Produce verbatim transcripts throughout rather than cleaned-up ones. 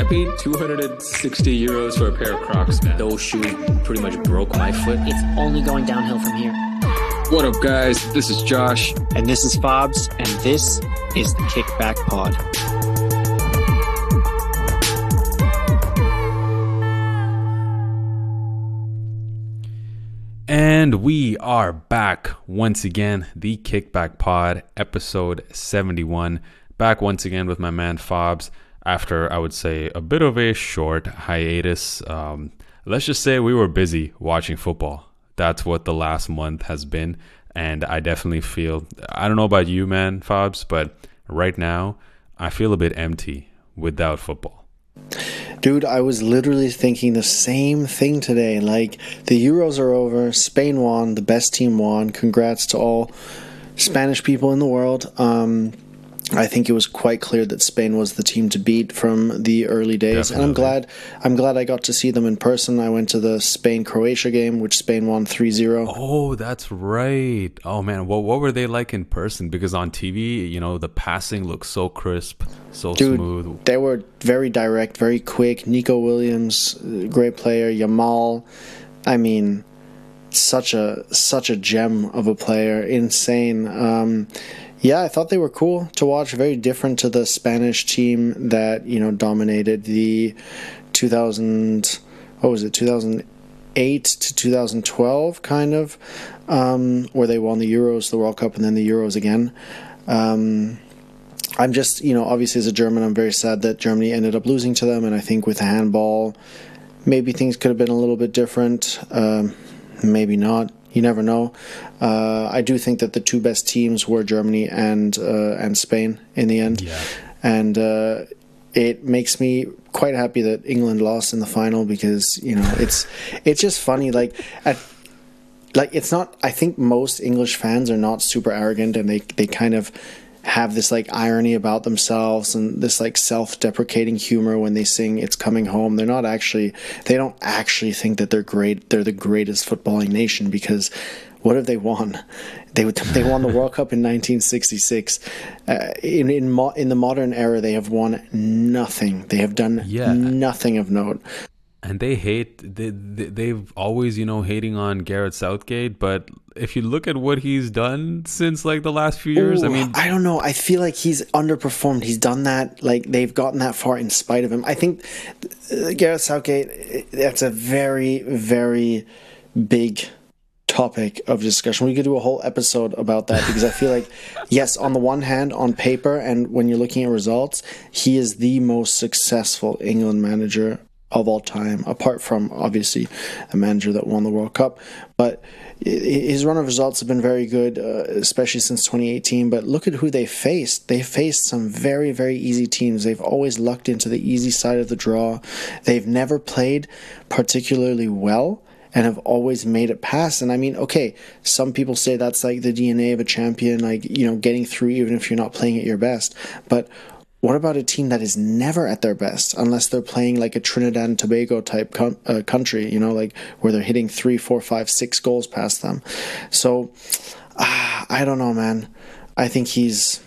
paid two hundred sixty euros for a pair of Crocs, man. Those shoes pretty much broke my foot. It's only going downhill from here. What up, guys? This is Josh. And this is Fobs, and this is the Kickback Pod. And we are back once again, the Kickback Pod, episode seventy-one. Back once again with my man Fobs after, I would say, a bit of a short hiatus. Um, let's just say we were busy watching football. That's what the last month has been. And I definitely feel, I don't know about you, man, Fobs, but right now I feel a bit empty without football. Dude, I was literally thinking the same thing today. Like, the Euros are over. Spain won. The best team won. Congrats to all Spanish people in the world. Um, I think it was quite clear that Spain was the team to beat from the early days. Definitely. And I'm glad I'm glad I got to see them in person. I went to the Spain-Croatia game, which Spain won three zero. Oh, that's right. Oh, man. What, what were they like in person? Because on T V, you know, the passing looks so crisp, so Dude, smooth. They were very direct, very quick. Nico Williams, great player. Yamal, I mean, such a such a gem of a player. Insane. Um Yeah, I thought they were cool to watch. Very different to the Spanish team that, you know, dominated the two thousand, what was it, two thousand eight to two thousand twelve kind of, um, where they won the Euros, the World Cup, and then the Euros again. Um, I'm just, you know, obviously as a German, I'm very sad that Germany ended up losing to them, and I think with handball, maybe things could have been a little bit different. Um, maybe not. You never know. Uh, I do think that the two best teams were Germany and uh, and Spain in the end. Yeah. And uh, it makes me quite happy that England lost in the final because, you know, it's it's just funny. Like, at, like it's not. I think most English fans are not super arrogant, and they they kind of have this like irony about themselves and this like self-deprecating humor when they sing "It's Coming Home." They're not actually, they don't actually think that they're great. They're the greatest footballing nation because what have they won? They they won the World Cup in nineteen sixty-six. Uh, in in, mo- in the modern era, they have won nothing. They have done yeah. nothing of note. And they hate, they, they, they've always, you know, hating on Gareth Southgate. But if you look at what he's done since like the last few years, Ooh, I mean, I don't know. I feel like he's underperformed. He's done that. Like, they've gotten that far in spite of him. I think uh, Gareth Southgate, that's a very, very big topic of discussion. We could do a whole episode about that because I feel like, yes, on the one hand, on paper, and when you're looking at results, he is the most successful England manager of all time, apart from obviously a manager that won the World Cup. But his run of results have been very good, uh, especially since twenty eighteen. But look at who they faced. They faced some very, very easy teams. They've always lucked into the easy side of the draw. They've never played particularly well and have always made it past. And I mean, okay, some people say that's like the D N A of a champion, like, you know, getting through even if you're not playing at your best. But what about a team that is never at their best unless they're playing like a Trinidad and Tobago type com- uh, country, you know, like where they're hitting three, four, five, six goals past them? So, uh, I don't know, man. I think he's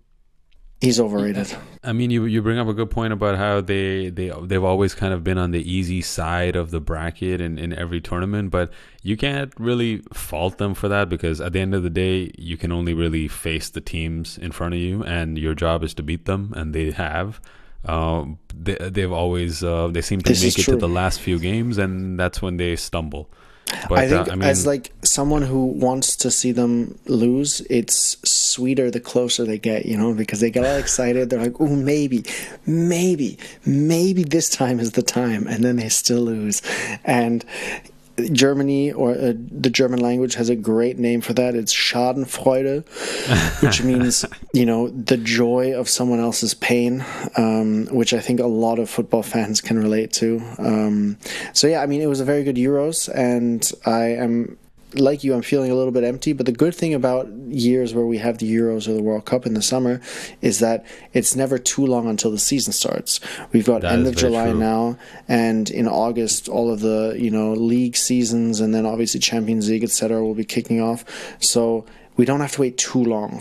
he's overrated. I mean, you you bring up a good point about how they, they, they've always kind of been on the easy side of the bracket in, in every tournament, but you can't really fault them for that because at the end of the day, you can only really face the teams in front of you and your job is to beat them, and they have. Um, they, they've always, uh, they seem to This make is it true. to the last few games, and that's when they stumble. I think uh, I mean, as like someone who wants to see them lose, it's sweeter the closer they get, you know, because they get all excited. They're like, oh, maybe, maybe, maybe this time is the time. And then they still lose. And Germany, or uh, the German language, has a great name for that. It's Schadenfreude, which means, you know, the joy of someone else's pain, um, which I think a lot of football fans can relate to. Um, so, yeah, I mean, it was a very good Euros, and I am, like you, I'm feeling a little bit empty. But the good thing about years where we have the Euros or the World Cup in the summer is that it's never too long until the season starts. We've got That end is of very July true. now, and in August, all of the, you know, league seasons and then obviously Champions League, et cetera, will be kicking off. So we don't have to wait too long for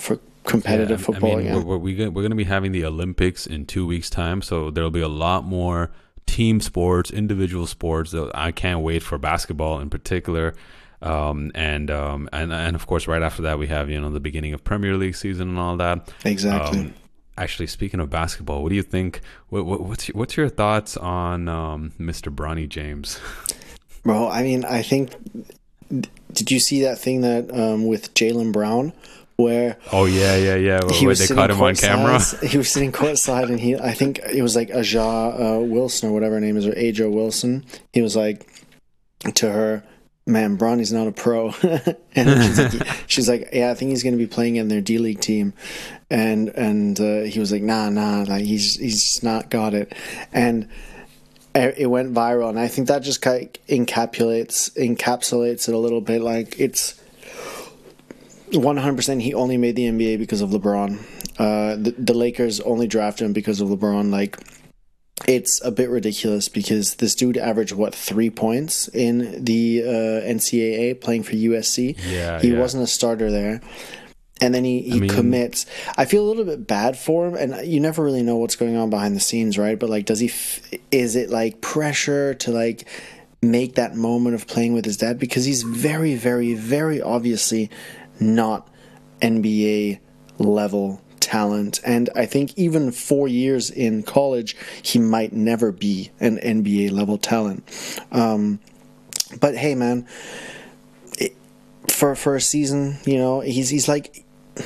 competitive Yeah, I- football I mean, again. we're, we're, we we're going to be having the Olympics in two weeks' time, so there'll be a lot more team sports, individual sports. that I can't wait for basketball in particular. Um, and um, and and of course, right after that, we have you know the beginning of Premier League season and all that. Exactly. Um, actually, speaking of basketball, what do you think? What, what, what's your, what's your thoughts on um, Mister Bronny James? Bro, I mean, I think. Did you see that thing that um, with Jaylen Brown, where Oh yeah, yeah, yeah. he Where was they sitting caught him on camera. courtside? He was sitting courtside, and he, I think it was like Aja uh, Wilson or whatever her name is, or Aja Wilson. He was like to her, "Man, Bronny's not a pro," and then she's like, she's like, "Yeah, I think he's going to be playing in their D League team," and and uh, he was like, "Nah, nah, like he's he's just not got it," and it went viral, and I think that just kind of encapsulates encapsulates it a little bit. Like it's one hundred percent he only made the N B A because of LeBron. Uh, the, the Lakers only drafted him because of LeBron. Like it's a bit ridiculous because this dude averaged what three points in the uh, N C double A playing for U S C. Yeah, he yeah. wasn't a starter there. And then he, he I mean- commits. I feel a little bit bad for him, and you never really know what's going on behind the scenes, right? But like, does he? F- is it like pressure to like make that moment of playing with his dad? Because he's very, very, very obviously not N B A level talent, and I think even four years in college, he might never be an N B A level talent. Um, but hey, man, it, for for a season, you know, he's he's like.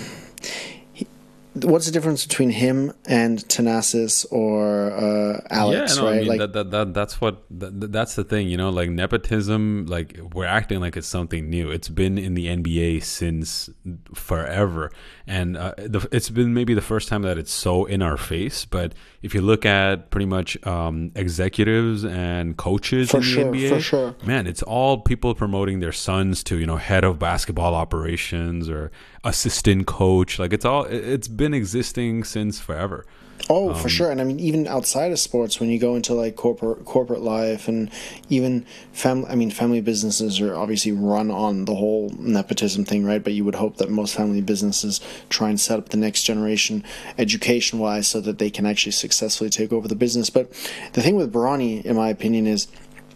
What's the difference between him and Thanasis or uh, Alex? Yeah, no, right? I mean like, that, that that that's what that, that's the thing, you know, like nepotism. Like we're acting like it's something new. It's been in the N B A since forever, and uh, the, it's been maybe the first time that it's so in our face. But if you look at pretty much um, executives and coaches For in the sure, N B A, for sure. man, it's all people promoting their sons to you know head of basketball operations or assistant coach. Like it's all it's been existing since forever. Oh, Um, for sure. And I mean, even outside of sports, when you go into like corporate corporate life and even family, I mean, family businesses are obviously run on the whole nepotism thing, right? But you would hope that most family businesses try and set up the next generation education wise so that they can actually successfully take over the business. But the thing with Bronny, in my opinion, is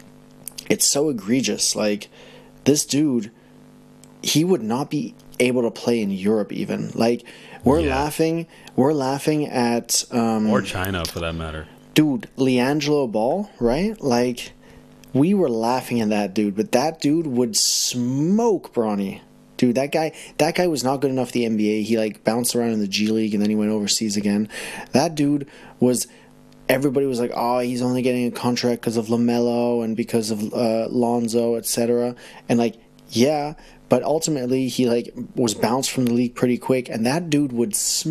it's so egregious. Like this dude, he would not be able to play in Europe even. Like we're Yeah. laughing we're laughing at um Or China, for that matter. dude, LiAngelo Ball, right? Like we were laughing at that dude, but that dude would smoke Bronny. Dude, that guy that guy was not good enough for the N B A. He like bounced around in the G League and then he went overseas again. That dude was everybody was like, "Oh, he's only getting a contract because of LaMelo and because of uh, Lonzo, et cetera" And like, yeah, but ultimately he like was bounced from the league pretty quick, and that dude would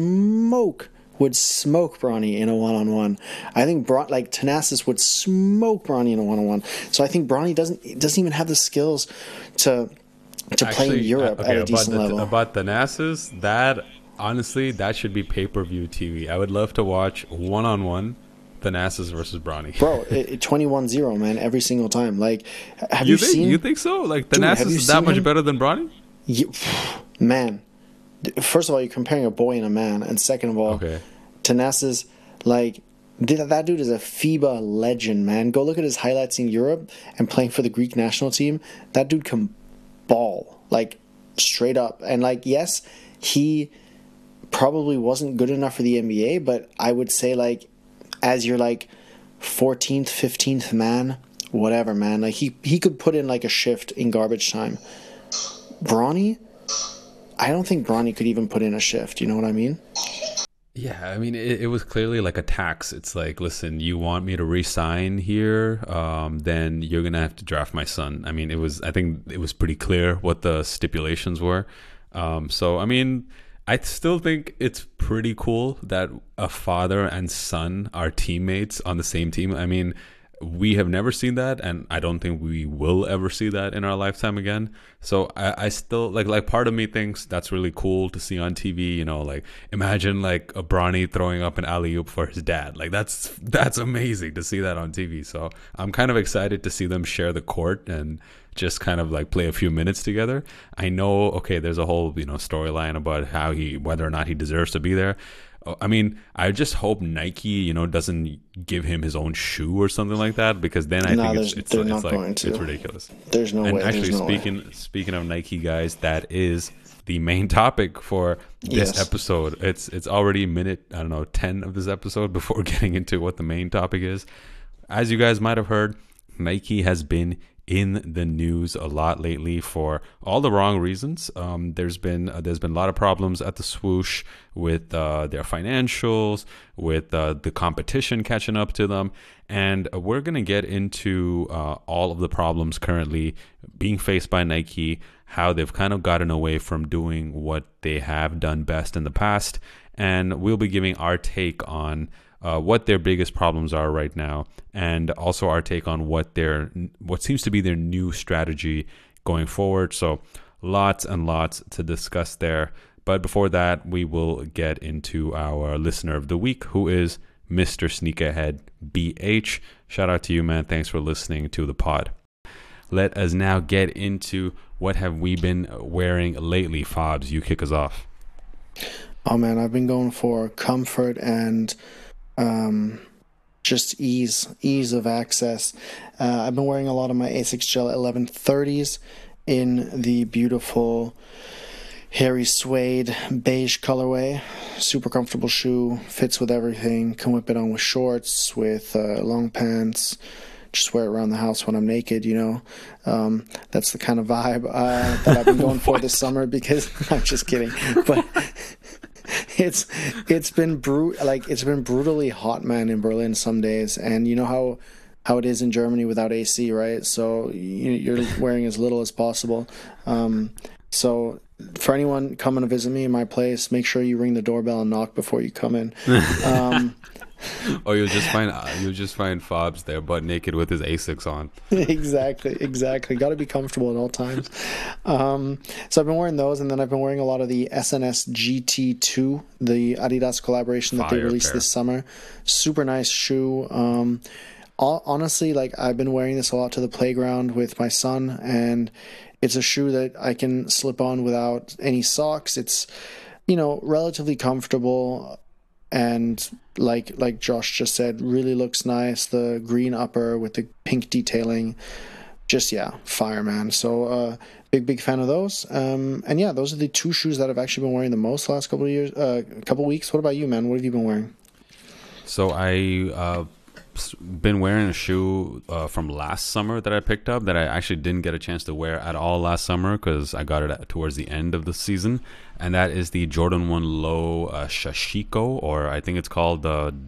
smoke would smoke Bronny in a one-on-one. I think Bron- like Thanasis would smoke Bronny in a one-on-one. So I think Bronny doesn't doesn't even have the skills to to play in Europe uh, okay, at a about decent the, level. About the Thanasis, that honestly, that should be pay-per-view T V. I would love to watch one-on-one Thanasis versus Bronny. Bro, twenty-one zero, man, every single time. Like, have you, you, think seen? you think so? Like Dude, have Thanasis you is that seen much him? better than Bronny? You, man, first of all, you're comparing a boy and a man, and second of all, Okay. Thanasis, like th- that dude is a FIBA legend, man. Go look at his highlights in Europe and playing for the Greek national team. That dude can ball, like straight up. And like, yes, he probably wasn't good enough for the N B A, but I would say like, as your like fourteenth, fifteenth man, whatever, man. Like he he could put in like a shift in garbage time. Bronny, I don't think Bronny could even put in a shift. You know what I mean? Yeah, I mean, it, it was clearly like a tax. It's like, listen, you want me to re-sign here, um, then you're gonna have to draft my son. I mean, it was. I think it was pretty clear what the stipulations were. Um, so, I mean, I still think it's pretty cool that a father and son are teammates on the same team. I mean, we have never seen that, and I don't think we will ever see that in our lifetime again. So I, I still like like part of me thinks that's really cool to see on T V. You know, like imagine like a Bronny throwing up an alley oop for his dad. Like that's that's amazing to see that on T V. So I'm kind of excited to see them share the court and just kind of like play a few minutes together. I know, okay, there's a whole you know storyline about how he whether or not he deserves to be there. I mean, I just hope Nike, you know, doesn't give him his own shoe or something like that, because then I no, think it's it's, they're it's not like going to. it's ridiculous. There's no and way. actually, no speaking way. speaking of Nike, guys, that is the main topic for this Yes. episode. It's it's already minute I don't know ten of this episode before getting into what the main topic is. As you guys might have heard, Nike has been in the news a lot lately for all the wrong reasons. Um, there's been uh, there's been a lot of problems at the swoosh with uh, their financials, with uh, the competition catching up to them, and we're gonna get into uh, all of the problems currently being faced by Nike, how they've kind of gotten away from doing what they have done best in the past, and we'll be giving our take on Uh, what their biggest problems are right now, and also our take on what their what seems to be their new strategy going forward. So lots and lots to discuss there. But before that, we will get into our listener of the week, who is Mister Sneakerhead B H. Shout out to you, man. Thanks for listening to the pod. Let us now get into what have we been wearing lately. Fobs, you kick us off. Oh man, I've been going for comfort and um, just ease, ease of access. Uh, I've been wearing a lot of my Asics Gel eleven thirties in the beautiful hairy suede beige colorway. Super comfortable shoe, fits with everything. Can whip it on with shorts, with uh, long pants. Just wear it around the house when I'm naked, you know. Um, that's the kind of vibe uh, that I've been going for this summer, because I'm just kidding, but it's it's been brut like it's been brutally hot, man, in Berlin some days, and you know how how it is in Germany without A C, right? So you, you're wearing as little as possible. Um, so for anyone coming to visit me in my place, make sure you ring the doorbell and knock before you come in. Um, Oh, you'll just find you'll just find Fobs there, butt naked with his Asics on. exactly, exactly. Got to be comfortable at all times. Um, so I've been wearing those, and then I've been wearing a lot of the S N S G T two, the Adidas collaboration that Fire they released pair. this summer. Super nice shoe. Um, all, honestly, like I've been wearing this a lot to the playground with my son, and it's a shoe that I can slip on without any socks. It's, you know, relatively comfortable. And like like Josh just said, really looks nice. The green upper with the pink detailing, just yeah, fire, man. So uh, big big fan of those. Um, and yeah, those are the two shoes that I've actually been wearing the most the last couple of years, uh, couple of weeks. What about you, man? What have you been wearing? So I uh been wearing a shoe uh, from last summer that I picked up that I actually didn't get a chance to wear at all last summer because I got it at, towards the end of the season, and that is the Jordan one Low uh, Shashiko, or I think it's called the uh,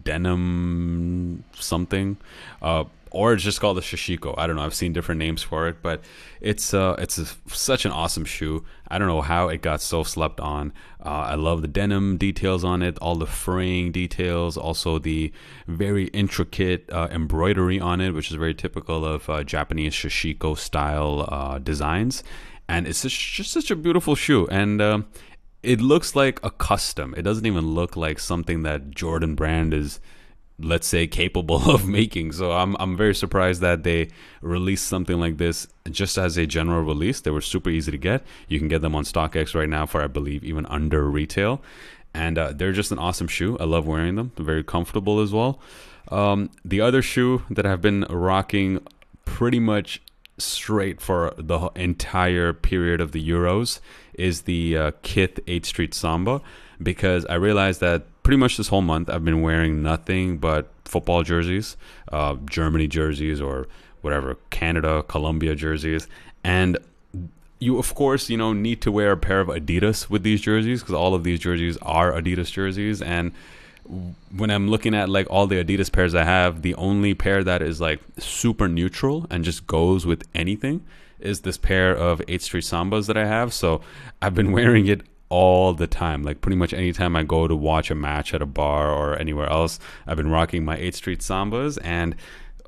Denim something, uh, or it's just called the Shashiko. I don't know. I've seen different names for it, but it's uh, it's a, such an awesome shoe. I don't know how it got so slept on. Uh, I love the denim details on it, all the fraying details, also the very intricate uh, embroidery on it, which is very typical of uh, Japanese Shashiko style uh, designs. And it's just, just such a beautiful shoe. And um, it looks like a custom. It doesn't even look like something that Jordan brand is, let's say, capable of making. So I'm I'm very surprised that they released something like this just as a general release. They were super easy to get. You can get them on StockX right now for, I believe, even under retail. And uh, they're just an awesome shoe. I love wearing them. They're very comfortable as well. Um, the other shoe that I've been rocking pretty much straight for the entire period of the Euros is the uh, Kith eighth Street Samba, because I realized that pretty much this whole month I've been wearing nothing but football jerseys, uh, Germany jerseys, or whatever, Canada, Colombia jerseys. And you, of course, you know, need to wear a pair of Adidas with these jerseys, because all of these jerseys are Adidas jerseys. And when I'm looking at like all the Adidas pairs I have, the only pair that is like super neutral and just goes with anything is this pair of eighth Street Sambas that I have. So I've been wearing it all the time. Like pretty much anytime I go to watch a match at a bar or anywhere else, I've been rocking my eighth Street Sambas. And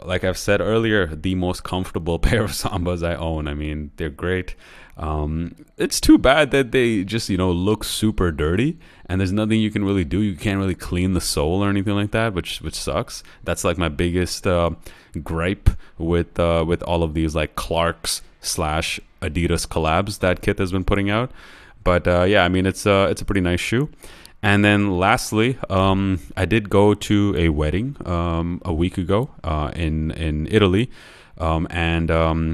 like I've said earlier, the most comfortable pair of Sambas I own. I mean, they're great. Um, it's too bad that they just, you know, look super dirty, and there's nothing you can really do. You can't really clean the sole or anything like that, which which sucks. That's like my biggest uh, gripe with uh, with all of these like Clarks slash Adidas collabs that Kith has been putting out. But uh, yeah, I mean, it's uh, it's a pretty nice shoe. And then lastly, um, I did go to a wedding um, a week ago uh, in in Italy, um, and um,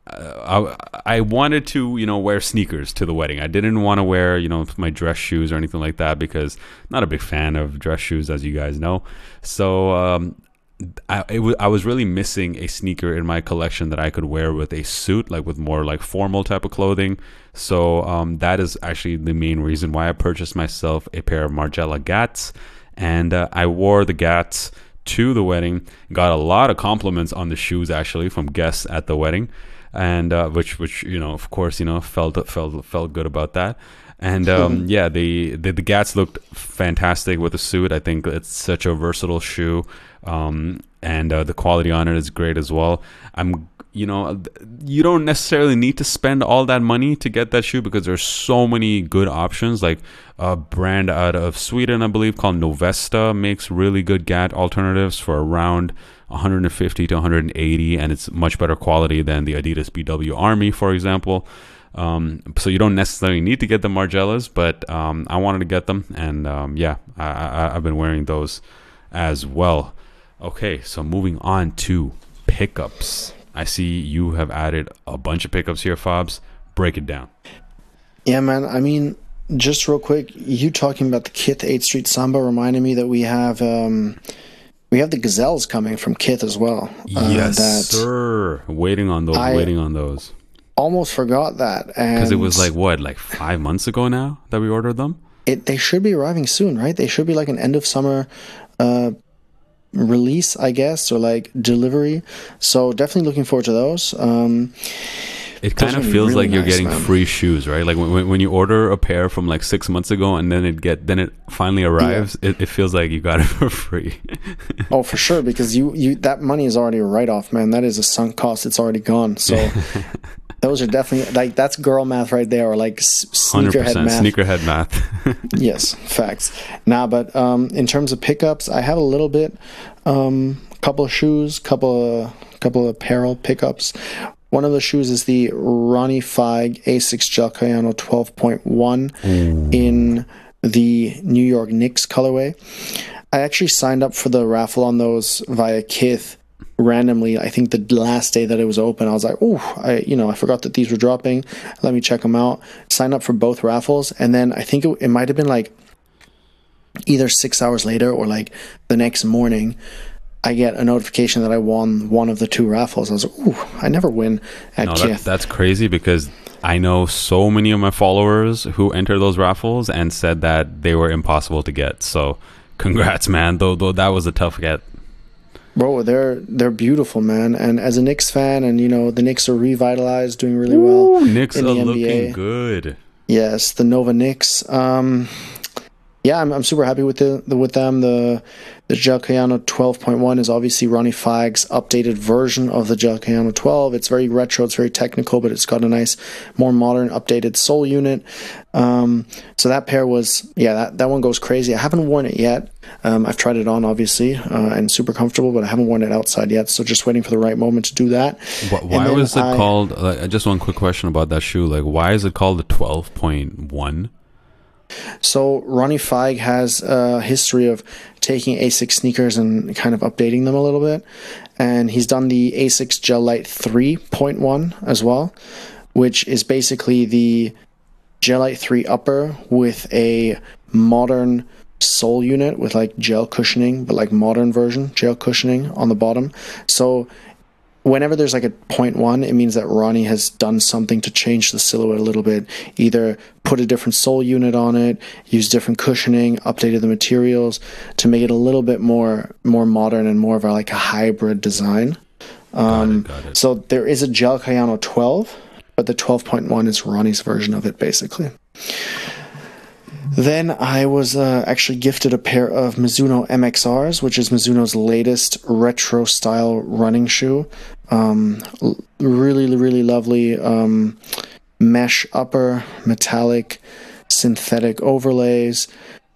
I, I wanted to, you know, wear sneakers to the wedding. I didn't want to wear, you know, my dress shoes or anything like that because I'm not a big fan of dress shoes, as you guys know. So um, I, it w- I was really missing a sneaker in my collection that I could wear with a suit, like with more like formal type of clothing. So um, that is actually the main reason why I purchased myself a pair of Margiela Gats, and uh, I wore the Gats to the wedding. Got a lot of compliments on the shoes actually from guests at the wedding, and uh, which which you know, of course, you know, felt felt felt good about that. And um, yeah, the, the the Gats looked fantastic with the suit. I think it's such a versatile shoe, um, and uh, the quality on it is great as well. I'm, you know, you don't necessarily need to spend all that money to get that shoe because there's so many good options. Like a brand out of Sweden, I believe, called Novesta makes really good Gat alternatives for around one hundred fifty to one hundred eighty, and it's much better quality than the Adidas B W Army, for example. Um, so you don't necessarily need to get the Margielas, but um, I wanted to get them, and um, yeah, I, I, I've been wearing those as well. Okay, so moving on to pickups. I see you have added a bunch of pickups here, Fobs. Break it down. Yeah, man. I mean, just real quick, you talking about the Kith eighth Street Samba reminded me that we have um, we have the Gazelles coming from Kith as well. Uh, yes, that sir. Waiting on those. I, waiting on those. Almost forgot that, because it was like what, like five months ago now that we ordered them. It they should be arriving soon, right? They should be like an end of summer uh, release, I guess, or like delivery. So definitely looking forward to those. Um, it kind of feels really like you're nice, getting man. free shoes, right? Like when when you order a pair from like six months ago and then it get then it finally arrives, yeah. it, it feels like you got it for free. Oh, for sure, because you you that money is already a write off, man. That is a sunk cost. It's already gone. So. Those are definitely, like, that's girl math right there, or like sneakerhead math. Sneakerhead math. Yes, facts. Nah, but um, in terms of pickups, I have a little bit, um, couple of shoes, couple of, couple of apparel pickups. One of the shoes is the Ronnie Fieg Asics Gel Cayano twelve point one in the New York Knicks colorway. I actually signed up for the raffle on those via Kith randomly. I think the last day that it was open, I was like, oh, I you know I forgot that these were dropping, let me check them out. Sign up for both raffles, and then I think it, it might have been like either six hours later or like the next morning, I get a notification that I won one of the two raffles. I was like, ooh, I never win at no, Kith. That, that's crazy, because I know so many of my followers who enter those raffles and said that they were impossible to get. So congrats, man, though though that was a tough get. Bro, they're they're beautiful, man. And as a Knicks fan, and you know the Knicks are revitalized, doing really well. Ooh, Knicks in are the N B A. Looking good. Yes, the Nova Knicks. Um, yeah, I'm I'm super happy with the, the with them. The the Gel Cayano twelve point one is obviously Ronnie Fieg's updated version of the Gel Cayano twelve. It's very retro, it's very technical, but it's got a nice, more modern, updated sole unit. Um, so that pair was, yeah, that, that one goes crazy. I haven't worn it yet. Um, I've tried it on, obviously, uh, and super comfortable, but I haven't worn it outside yet. So just waiting for the right moment to do that. Why was it I, called? Uh, just one quick question about that shoe. Like, why is it called the twelve point one? So Ronnie Fieg has a history of taking Asics sneakers and kind of updating them a little bit, and he's done the Asics Gel Lite three point one as well, which is basically the Gel Lite three upper with a modern sole unit with like gel cushioning, but like modern version gel cushioning on the bottom. So whenever there's like a point one, it means that Ronnie has done something to change the silhouette a little bit, either put a different sole unit on it, use different cushioning, updated the materials to make it a little bit more more modern and more of a, like a hybrid design. Um, got it, got it. So there is a Gel Cayano twelve, but the twelve point one is Ronnie's version of it, basically. Then I was uh, actually gifted a pair of Mizuno M X Rs, which is Mizuno's latest retro style running shoe. Um, really, really lovely um, mesh upper, metallic, synthetic overlays.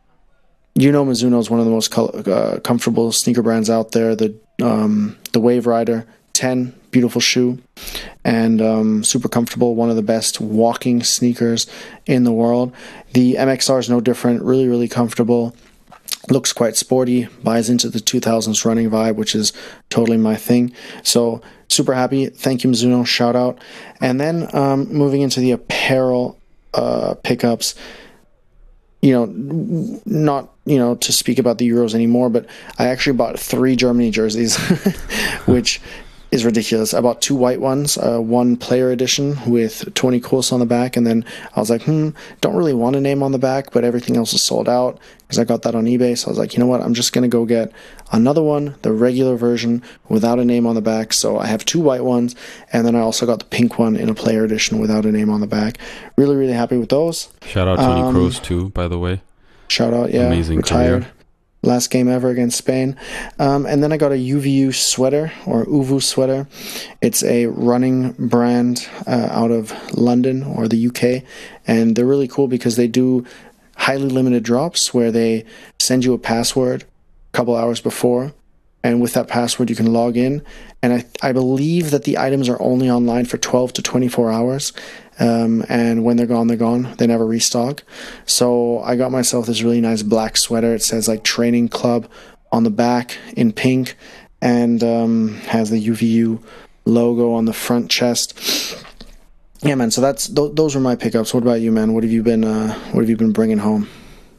You know, Mizuno is one of the most co- uh, comfortable sneaker brands out there. The um, the Wave Rider ten, beautiful shoe, and um, super comfortable. One of the best walking sneakers in the world. The M X R is no different. Really, really comfortable. Looks quite sporty. Buys into the two thousands running vibe, which is totally my thing. So super happy. Thank you, Mizuno. Shout out. And then um, moving into the apparel uh, pickups. You know, not, you know, to speak about the Euros anymore, but I actually bought three Germany jerseys, which is ridiculous. I bought two white ones, uh, one player edition with Toni Kroos on the back, and then I was like, hmm, don't really want a name on the back, but everything else is sold out because I got that on eBay. So I was like, you know what, I'm just going to go get another one, the regular version without a name on the back. So I have two white ones, and then I also got the pink one in a player edition without a name on the back. Really, really happy with those. Shout out Toni um, Kroos too, by the way. Shout out, yeah. Amazing retired. career. Last game ever against Spain. Um, and then I got a U V U sweater, or U V U sweater. It's a running brand uh, out of London or the U K. And they're really cool because they do highly limited drops where they send you a password a couple hours before. And with that password, you can log in. And I, I believe that the items are only online for twelve to twenty-four hours. Um, and when they're gone, they're gone. They never restock. So I got myself this really nice black sweater. It says like Training Club on the back in pink, and um, has the U V U logo on the front chest. Yeah, man. So that's th- those were my pickups. What about you, man? What have you been uh, What have you been bringing home?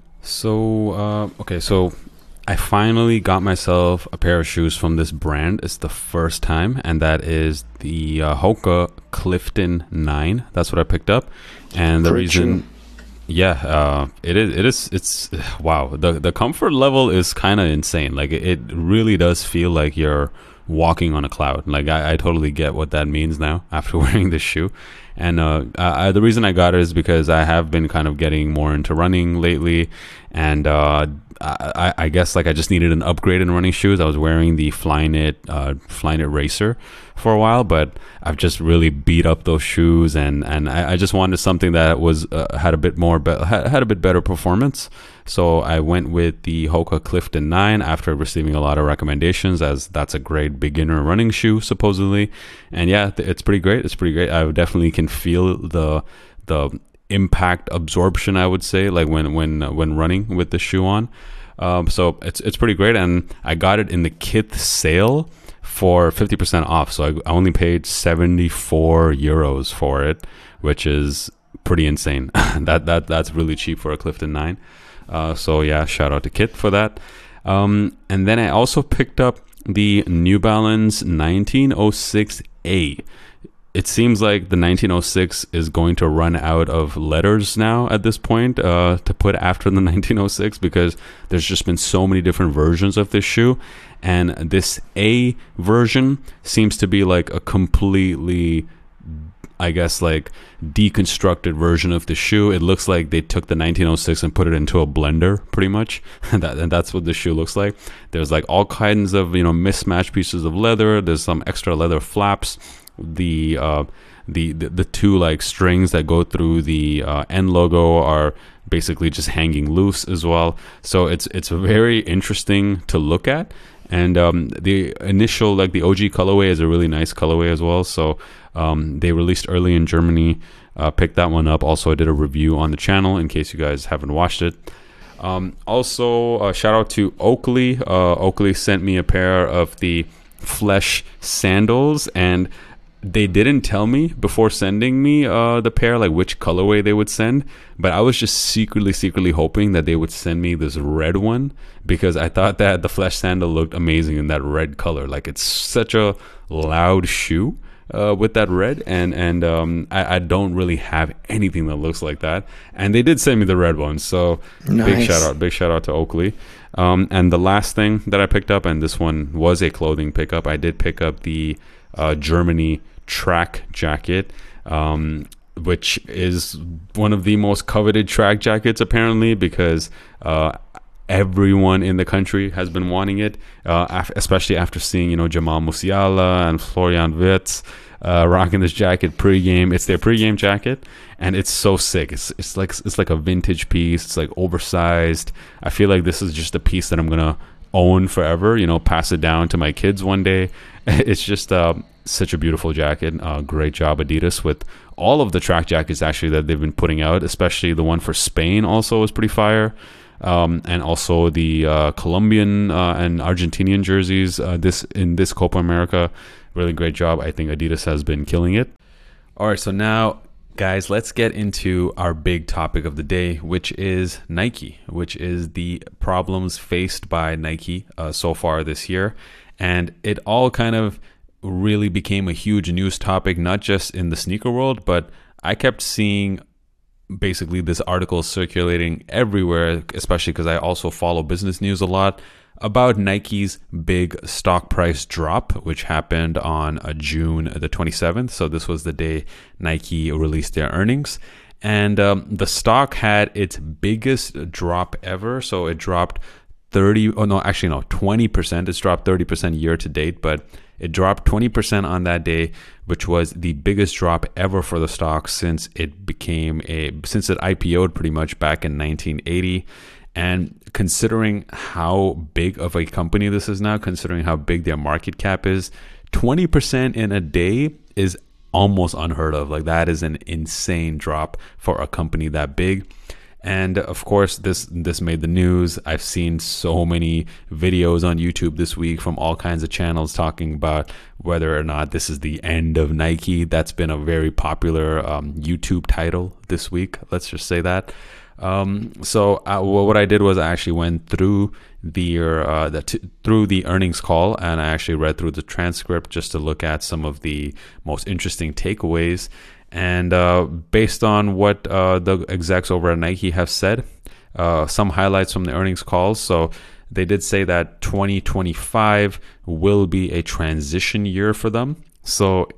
So uh, okay, so I finally got myself a pair of shoes from this brand. It's the first time, and that is the uh, Hoka Clifton nine. That's what I picked up, and the Great reason, shoe. yeah, uh, it is. It is. It's wow. The the comfort level is kind of insane. Like it, it really does feel like you're walking on a cloud. Like I, I totally get what that means now after wearing this shoe. And uh, I, the reason I got it is because I have been kind of getting more into running lately, and uh, I, I guess like I just needed an upgrade in running shoes. I was wearing the Flyknit uh, Flyknit Racer for a while, but I've just really beat up those shoes, and and I, I just wanted something that was uh, had a bit more be- had, had a bit better performance. So I went with the Hoka Clifton nine after receiving a lot of recommendations, as that's a great beginner running shoe supposedly. And yeah, it's pretty great. It's pretty great. I definitely can feel the the impact absorption, I would say, like when when uh, when running with the shoe on. Um, so it's it's pretty great, and I got it in the Kith sale for fifty percent off. So I, I only paid seventy-four euros for it, which is pretty insane. that that that's really cheap for a Clifton nine. Uh, so yeah, shout out to Kith for that. Um, and then I also picked up the New Balance nineteen oh six A. It seems like the nineteen oh six is going to run out of letters now at this point uh, to put after the nineteen oh six, because there's just been so many different versions of this shoe. And this A version seems to be like a completely, I guess, like deconstructed version of the shoe. It looks like they took the nineteen oh six and put it into a blender, pretty much. and, that, and that's what the shoe looks like. There's like all kinds of, you know, mismatched pieces of leather. There's some extra leather flaps. The uh, the, the the two like strings that go through the uh, N logo are basically just hanging loose as well. So it's it's very interesting to look at. And um, the initial, like the O G colorway is a really nice colorway as well. So um, they released early in Germany. Uh, picked that one up. Also, I did a review on the channel in case you guys haven't watched it. Um, also, uh, shout out to Oakley. Uh, Oakley sent me a pair of the Flesh sandals, and they didn't tell me before sending me uh, the pair, like which colorway they would send, but I was just secretly, secretly hoping that they would send me this red one, because I thought that the Flesh sandal looked amazing in that red color. Like it's such a loud shoe uh, with that red, and and um, I, I don't really have anything that looks like that. And they did send me the red one, so Nice. big shout out, big shout out to Oakley. Um, and the last thing that I picked up, and this one was a clothing pickup, I did pick up the uh, Germany track jacket. Um, which is one of the most coveted track jackets apparently, because uh, everyone in the country has been wanting it, uh, af- especially after seeing, you know, Jamal Musiala and Florian Wirtz uh, rocking this jacket pregame. It's their pregame jacket, and it's so sick. It's it's like it's like a vintage piece. It's like oversized. I feel like this is just a piece that I'm gonna own forever. You know, pass it down to my kids one day. It's just uh, such a beautiful jacket. Uh, great job, Adidas, with all of the track jackets actually that they've been putting out. Especially the one for Spain also is pretty fire. Um, and also the uh, Colombian uh, and Argentinian jerseys uh, this in this Copa America. Really great job. I think Adidas has been killing it. All right, so now, guys, let's get into our big topic of the day, which is Nike, which is the problems faced by Nike uh, so far this year. And it all kind of really became a huge news topic, not just in the sneaker world, but I kept seeing basically this article circulating everywhere, especially because I also follow business news a lot, about Nike's big stock price drop, which happened on uh, June the twenty-seventh. So this was the day Nike released their earnings. And um, the stock had its biggest drop ever. So it dropped thirty, oh no, actually no, twenty percent. It's dropped thirty percent year to date, but it dropped twenty percent on that day, which was the biggest drop ever for the stock since it became a, since it I P O'd pretty much back in nineteen eighty. And considering how big of a company this is now, considering how big their market cap is, twenty percent in a day is almost unheard of. Like, that is an insane drop for a company that big. And of course, this this made the news. I've seen so many videos on YouTube this week from all kinds of channels talking about whether or not this is the end of Nike. That's been a very popular um, YouTube title this week. Let's just say that. Um, so uh, well, what I did was I actually went through the, uh, the t- through the earnings call, and I actually read through the transcript just to look at some of the most interesting takeaways. And uh, based on what uh, the execs over at Nike have said, uh, some highlights from the earnings calls. So they did say that twenty twenty-five will be a transition year for them. So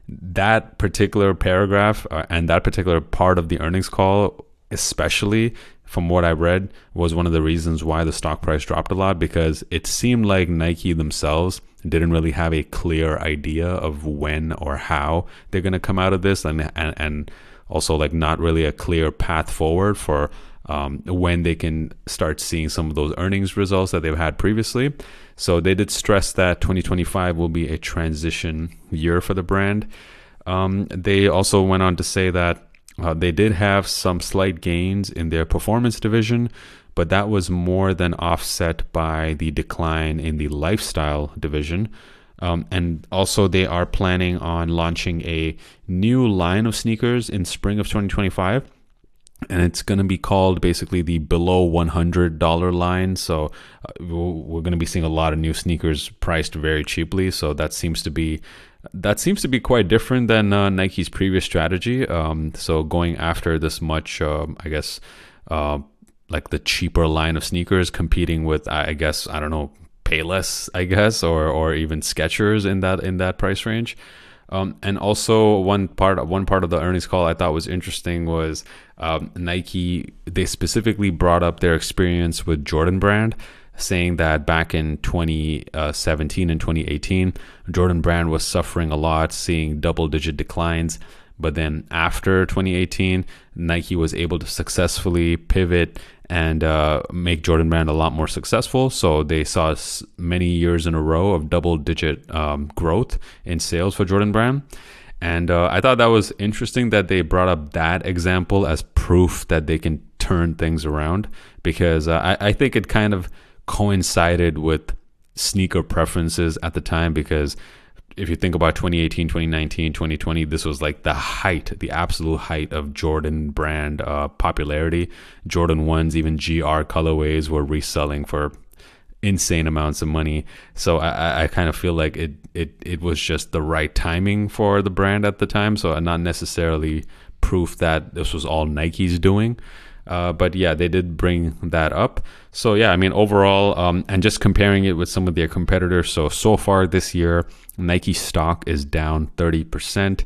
that particular paragraph uh, and that particular part of the earnings call, especially from what I read, was one of the reasons why the stock price dropped a lot, because it seemed like Nike themselves didn't really have a clear idea of when or how they're going to come out of this, and, and and also like not really a clear path forward for um, when they can start seeing some of those earnings results that they've had previously. So they did stress that twenty twenty-five will be a transition year for the brand. Um, they also went on to say that Uh, they did have some slight gains in their performance division, but that was more than offset by the decline in the lifestyle division. Um, and also they are planning on launching a new line of sneakers in spring of twenty twenty-five. And it's going to be called basically the below one hundred dollars line. So uh, we're going to be seeing a lot of new sneakers priced very cheaply. So that seems to be That seems to be quite different than uh, Nike's previous strategy. Um, so going after this much, uh, I guess, uh, like the cheaper line of sneakers, competing with, I guess, I don't know, Payless, I guess, or or even Skechers in that in that price range. Um, and also one part one part of the earnings call I thought was interesting was um, Nike. They specifically brought up their experience with Jordan Brand, saying that back in twenty seventeen and twenty eighteen, Jordan Brand was suffering a lot, seeing double-digit declines. But then after twenty eighteen, Nike was able to successfully pivot and uh, make Jordan Brand a lot more successful. So they saw many years in a row of double-digit um, growth in sales for Jordan Brand. And uh, I thought that was interesting that they brought up that example as proof that they can turn things around, because uh, I, I think it kind of coincided with sneaker preferences at the time, because if you think about twenty eighteen, twenty nineteen, twenty twenty, this was like the height, the absolute height of Jordan Brand uh, popularity. Jordan ones, even G R colorways were reselling for insane amounts of money. So I, I kind of feel like it, it, it was just the right timing for the brand at the time. So not necessarily proof that this was all Nike's doing. Uh, but yeah, they did bring that up. So yeah, I mean, overall, um, and just comparing it with some of their competitors. So, so far this year, Nike stock is down thirty percent.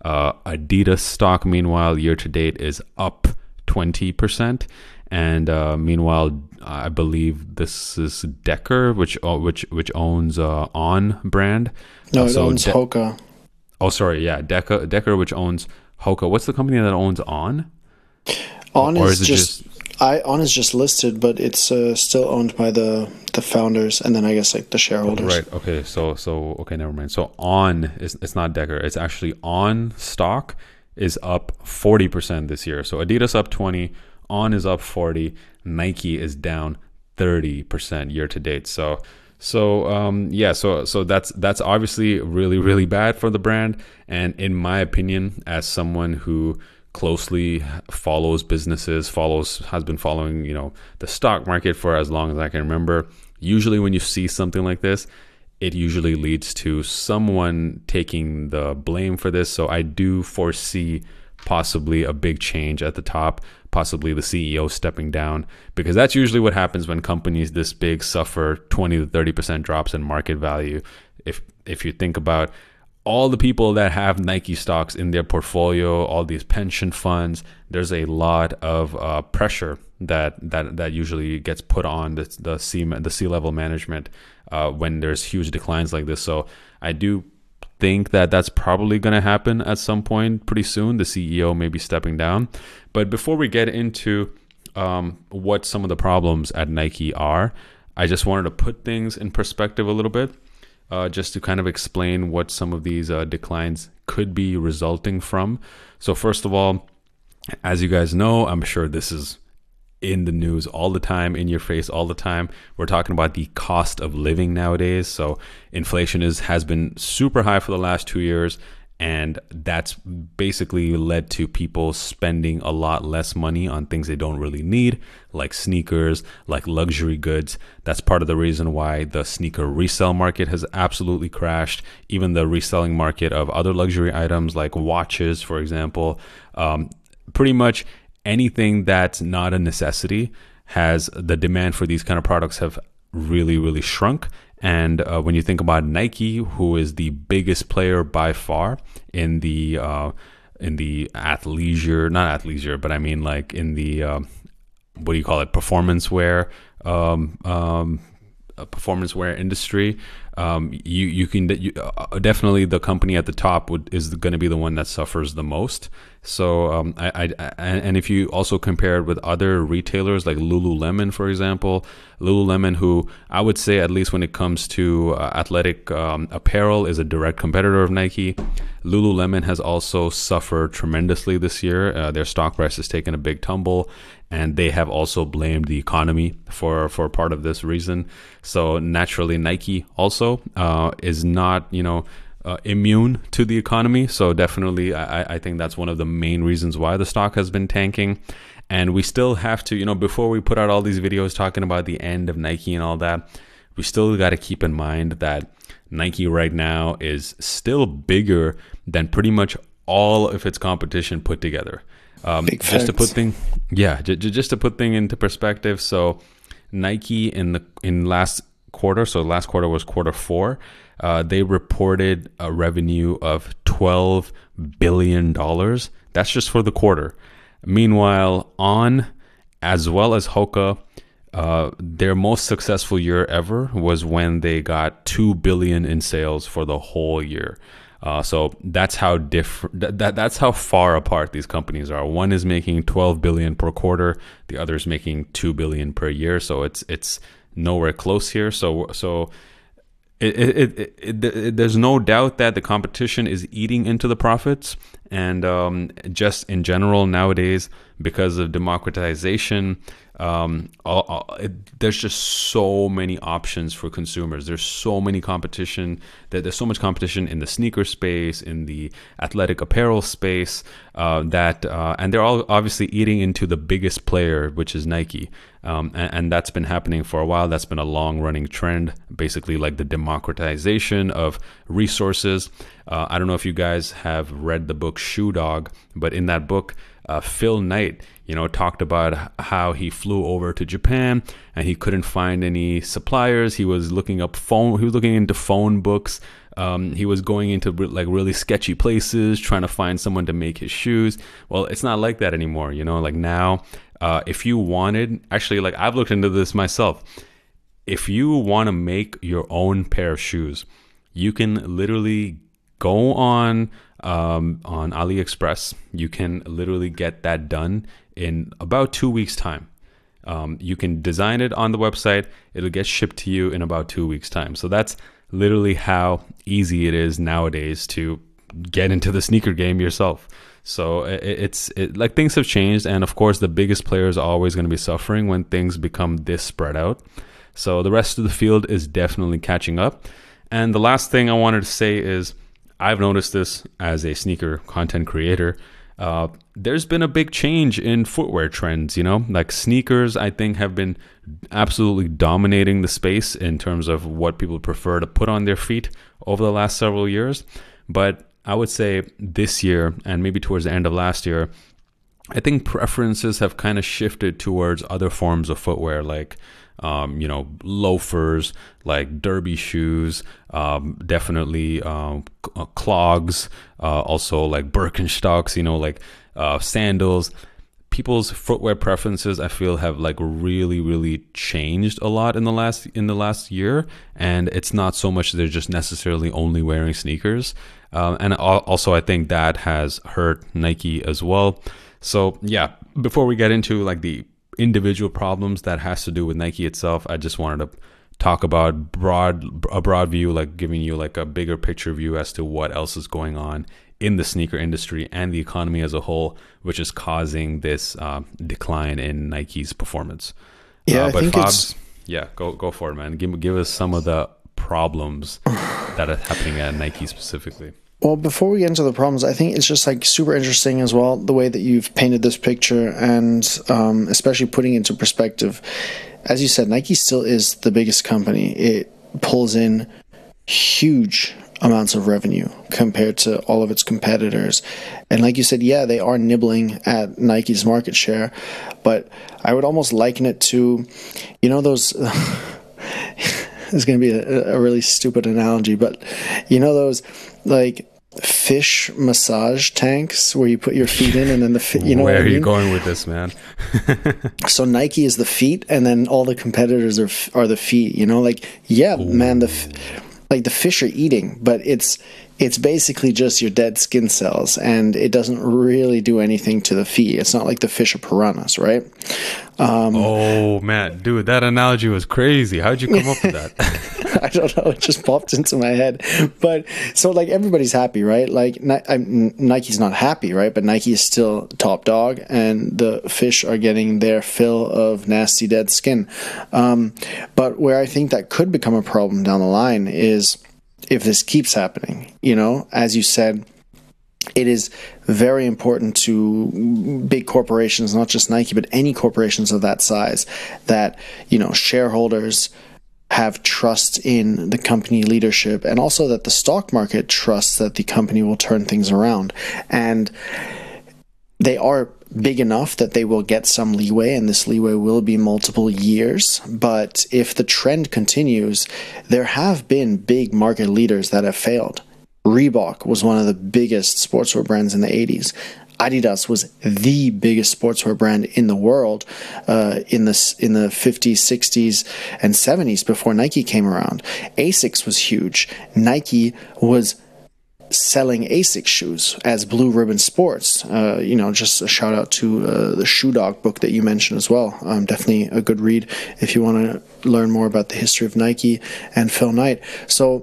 Uh, Adidas stock, meanwhile, year to date is up twenty percent. And uh, meanwhile, I believe this is Decker, which uh, which which owns uh, On brand. No, uh, it so owns De- Hoka. Oh, sorry, yeah, Decker, Decker, which owns Hoka. What's the company that owns On? On Or is, is it just, I On is just listed, but it's uh, still owned by the the founders, and then I guess like the shareholders. Right. Okay. So so okay. Never mind. So On is it's not Decker. It's actually On stock is up forty percent this year. So Adidas up twenty. On is up forty. Nike is down thirty percent year to date. So so um yeah. So so that's that's obviously really really bad for the brand. And in my opinion, as someone who closely follows businesses, follows has been following, you know, the stock market for as long as I can remember. Usually when you see something like this, it usually leads to someone taking the blame for this. So I do foresee possibly a big change at the top, possibly the C E O stepping down, because that's usually what happens when companies this big suffer twenty to thirty percent drops in market value. If if you think about all the people that have Nike stocks in their portfolio, all these pension funds, there's a lot of uh, pressure that that that usually gets put on the the C the C-level management uh, when there's huge declines like this. So I do think that that's probably going to happen at some point pretty soon. The C E O may be stepping down. But before we get into um, what some of the problems at Nike are, I just wanted to put things in perspective a little bit. Uh, just to kind of explain what some of these uh, declines could be resulting from. So first of all, as you guys know, I'm sure this is in the news all the time, in your face all the time. We're talking about the cost of living nowadays. So inflation is has been super high for the last two years. And that's basically led to people spending a lot less money on things they don't really need, like sneakers, like luxury goods. That's part of the reason why the sneaker resale market has absolutely crashed. Even the reselling market of other luxury items like watches, for example, um, pretty much anything that's not a necessity has the demand for these kind of products have really, really shrunk. And uh, when you think about Nike, who is the biggest player by far in the uh, in the athleisure, not athleisure, but I mean like in the uh, what do you call it, performance wear, um, um, performance wear industry, um, you you can you, uh, definitely the company at the top would is going to be the one that suffers the most. So um, I, I and if you also compare it with other retailers like Lululemon, for example, Lululemon, who I would say at least when it comes to uh, athletic um, apparel is a direct competitor of Nike. Lululemon has also suffered tremendously this year. Uh, their stock price has taken a big tumble, and they have also blamed the economy for for part of this reason. So naturally, Nike also uh, is not, you know, Uh, immune to the economy. So definitely I, I think that's one of the main reasons why the stock has been tanking. And we still have to, you know, before we put out all these videos talking about the end of Nike and all that, we still got to keep in mind that Nike right now is still bigger than pretty much all of its competition put together. Um, Big just to facts. put thing, yeah, j- j- just to put thing into perspective. So Nike in the in last quarter, so last quarter was quarter four, uh, they reported a revenue of twelve billion dollars. That's just for the quarter. Meanwhile, On, as well as Hoka, uh, their most successful year ever was when they got two billion dollars in sales for the whole year. Uh, so that's how different. That, that that's how far apart these companies are. One is making twelve billion dollars per quarter, the other is making two billion dollars per year. So it's it's nowhere close here. So so it, it, it, it, it there's no doubt that the competition is eating into the profits, and um, just in general nowadays, because of democratization, um, all, all, it, there's just so many options for consumers. There's so many competition. That there's so much competition in the sneaker space, in the athletic apparel space, uh, that uh, and they're all obviously eating into the biggest player, which is Nike. Um, and, and that's been happening for a while. That's been a long-running trend, basically like the democratization of resources. Uh, I don't know if you guys have read the book Shoe Dog, but in that book, uh, Phil Knight, you know, talked about how he flew over to Japan and he couldn't find any suppliers. He was looking up phone. He was looking into phone books Um, he was going into re- like really sketchy places, trying to find someone to make his shoes. Well, it's not like that anymore. You know, like now, uh, if you wanted, actually, like I've looked into this myself. If you want to make your own pair of shoes, you can literally go on um, on AliExpress. You can literally get that done in about two weeks' time. Um, you can design it on the website. It'll get shipped to you in about two weeks' time. So that's literally how easy it is nowadays to get into the sneaker game yourself. So it, it's it, like things have changed, and of course the biggest players are always going to be suffering when things become this spread out. So the rest of the field is definitely catching up. And the last thing I wanted to say is I've noticed this as a sneaker content creator. Uh, there's been a big change in footwear trends, you know, like sneakers, I think, have been absolutely dominating the space in terms of what people prefer to put on their feet over the last several years. But I would say this year, and maybe towards the end of last year, I think preferences have kind of shifted towards other forms of footwear, like Um, you know, loafers, like derby shoes, um, definitely um, c- clogs, uh, also like Birkenstocks, you know, like uh, sandals. People's footwear preferences, I feel, have like really, really changed a lot in the last in the last year, and it's not so much they're just necessarily only wearing sneakers. Um, and also, I think that has hurt Nike as well. So yeah, before we get into like the individual problems that has to do with Nike itself, I just wanted to talk about broad a broad view, like giving you like a bigger picture view as to what else is going on in the sneaker industry and the economy as a whole, which is causing this uh, decline in Nike's performance. Yeah, uh, I but think Fabs, it's yeah, go go for it, man. Give give us some of the problems that are happening at Nike specifically. Well, before we get into the problems, I think it's just like super interesting as well, the way that you've painted this picture, and um, especially putting into perspective. As you said, Nike still is the biggest company. It pulls in huge amounts of revenue compared to all of its competitors. And like you said, yeah, they are nibbling at Nike's market share, but I would almost liken it to, you know, those... It's going to be a, a really stupid analogy, but you know those like fish massage tanks where you put your feet in and then the fi- you know where what I are you mean? going with this, man? So Nike is the feet, and then all the competitors are are the feet. You know, like yeah, Ooh. man, the like the fish are eating, but it's it's basically just your dead skin cells, and it doesn't really do anything to the feet. It's not like the fish are piranhas, right? Um, oh man, dude, that analogy was crazy. How'd you come up with that? I don't know. It just popped into my head. But so like everybody's happy, right? Like I'm, Nike's not happy, right? But Nike is still top dog, and the fish are getting their fill of nasty dead skin. Um, but where I think that could become a problem down the line is if this keeps happening. You know, as you said, it is very important to big corporations, not just Nike, but any corporations of that size, that, you know, shareholders have trust in the company leadership, and also that the stock market trusts that the company will turn things around. And they are big enough that they will get some leeway, and this leeway will be multiple years. But if the trend continues, there have been big market leaders that have failed. Reebok was one of the biggest sportswear brands in the eighties. Adidas was the biggest sportswear brand in the world uh, in the in the fifties, sixties, and seventies before Nike came around. Asics was huge. Nike was selling Asics shoes as Blue Ribbon Sports. Uh, you know, just a shout out to uh, the Shoe Dog book that you mentioned as well. Um, definitely a good read if you want to learn more about the history of Nike and Phil Knight. So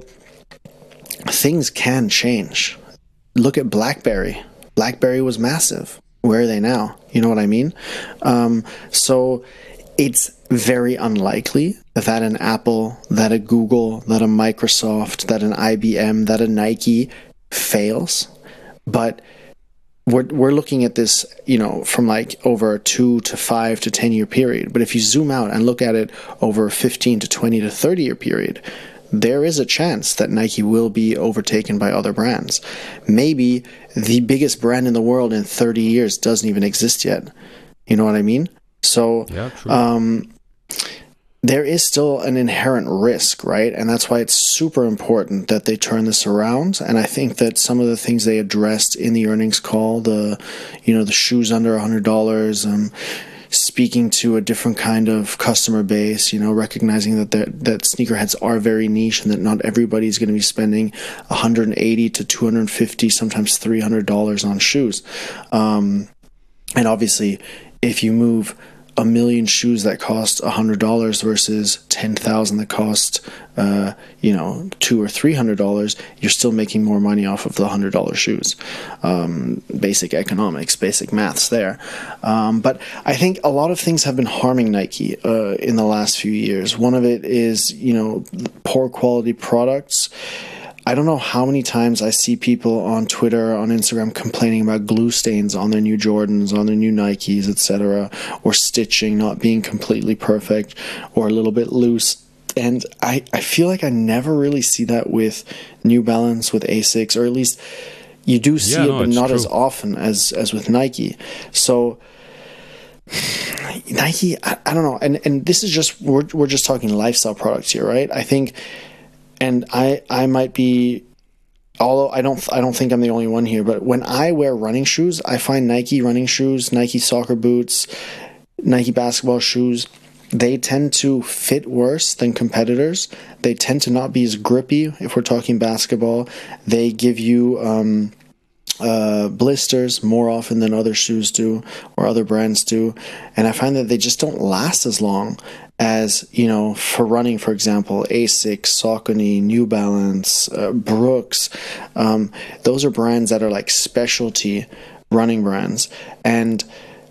things can change. Look at BlackBerry. BlackBerry was massive. Where are they now? You know what I mean? Um, so it's very unlikely that an Apple, that a Google, that a Microsoft, that an I B M, that a Nike fails. But we're we're looking at this, you know, from like over a two to five to ten year period. But if you zoom out and look at it over a fifteen to twenty to thirty year period, there is a chance that Nike will be overtaken by other brands. Maybe the biggest brand in the world in thirty years doesn't even exist yet. You know what I mean? So, yeah, true. um, there is still an inherent risk, right? And that's why it's super important that they turn this around. And I think that some of the things they addressed in the earnings call, the, you know, the shoes under one hundred dollars, um, speaking to a different kind of customer base, you know, recognizing that that sneakerheads are very niche and that not everybody's going to be spending one hundred eighty to two hundred fifty, sometimes three hundred dollars on shoes. Um, and obviously, if you move a million shoes that cost one hundred dollars versus ten thousand that cost, uh, you know, two or three hundred dollars, you're still making more money off of the one hundred dollar shoes. Um, basic economics, basic maths there. Um, but I think a lot of things have been harming Nike uh, in the last few years. One of it is, you know, poor quality products. I don't know how many times I see people on Twitter, on Instagram complaining about glue stains on their new Jordans, on their new Nikes, et cetera, or stitching not being completely perfect or a little bit loose. And I, I feel like I never really see that with New Balance, with Asics, or at least you do see yeah, it, no, but not true. as often as, as with Nike. So Nike, I, I don't know. And, and this is just, we're, we're just talking lifestyle products here, right? I think... And I, I might be, although I don't I don't think I'm the only one here, but when I wear running shoes, I find Nike running shoes, Nike soccer boots, Nike basketball shoes, they tend to fit worse than competitors. They tend to not be as grippy if we're talking basketball. They give you um, uh, blisters more often than other shoes do or other brands do. And I find that they just don't last as long as, you know, for running, for example, Asics, Saucony, New Balance, uh, Brooks. Um, those are brands that are like specialty running brands. And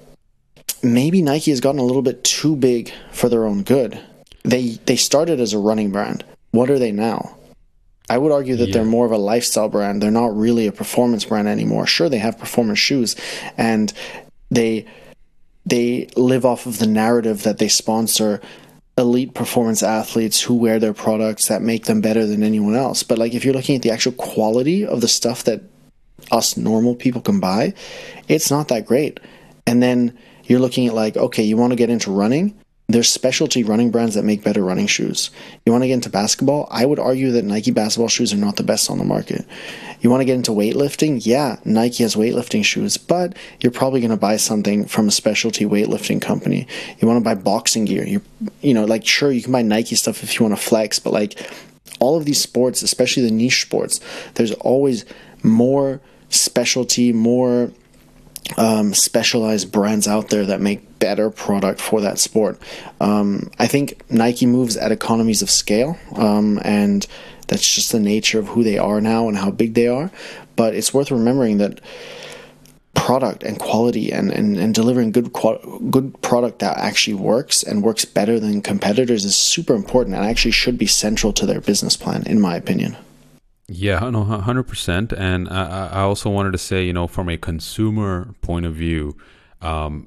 maybe Nike has gotten a little bit too big for their own good. They they started as a running brand. What are they now? I would argue that yeah. they're more of a lifestyle brand. They're not really a performance brand anymore. Sure, they have performance shoes, and they... they live off of the narrative that they sponsor elite performance athletes who wear their products that make them better than anyone else. But like if you're looking at the actual quality of the stuff that us normal people can buy, it's not that great. And then you're looking at like, okay, you want to get into running? There's specialty running brands that make better running shoes. You want to get into basketball? I would argue that Nike basketball shoes are not the best on the market. You want to get into weightlifting? Yeah, Nike has weightlifting shoes, but you're probably going to buy something from a specialty weightlifting company. You want to buy boxing gear? You you know, like sure, you can buy Nike stuff if you want to flex, but like all of these sports, especially the niche sports, there's always more specialty, more um, specialized brands out there that make better product for that sport. Um, I think Nike moves at economies of scale, um, and that's just the nature of who they are now and how big they are. But it's worth remembering that product and quality and, and, and delivering good qual- good product that actually works and works better than competitors is super important and actually should be central to their business plan, in my opinion. Yeah, no, one hundred percent. And I, I also wanted to say, you know, from a consumer point of view, um,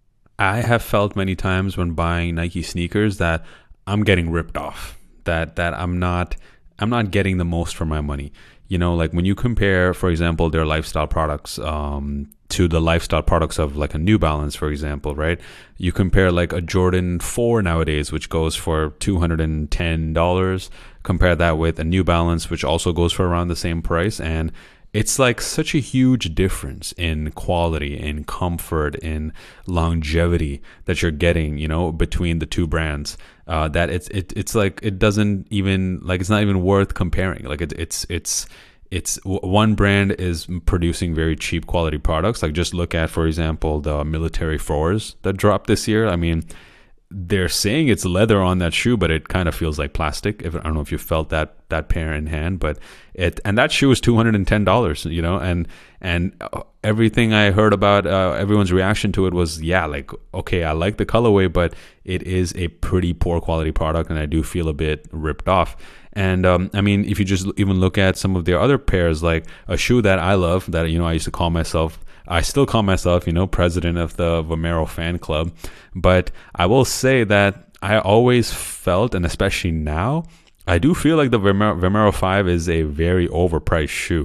I have felt many times when buying Nike sneakers that I'm getting ripped off, that that I'm not I'm not getting the most for my money. You know, like when you compare, for example, their lifestyle products um, to the lifestyle products of like a New Balance, for example, right? You compare like a Jordan four nowadays, which goes for two hundred ten dollars. Compare that with a New Balance, which also goes for around the same price. And it's like such a huge difference in quality, in comfort, in longevity that you're getting, you know, between the two brands. Uh, that it's it, it's like it doesn't even like it's not even worth comparing. Like it, it's it's it's one brand is producing very cheap quality products. Like just look at, for example, the military fours that dropped this year. I mean, they're saying it's leather on that shoe, but it kind of feels like plastic. If I don't know if you felt that that pair in hand, but it and that shoe is two hundred and ten dollars. You know, and and everything I heard about uh, everyone's reaction to it was, yeah, like okay, I like the colorway, but it is a pretty poor quality product, and I do feel a bit ripped off. And um, I mean, if you just even look at some of their other pairs, like a shoe that I love, that you know I used to call myself. I still call myself, you know, president of the Vomero fan club. But I will say that I always felt, and especially now, I do feel like the Vomero five is a very overpriced shoe.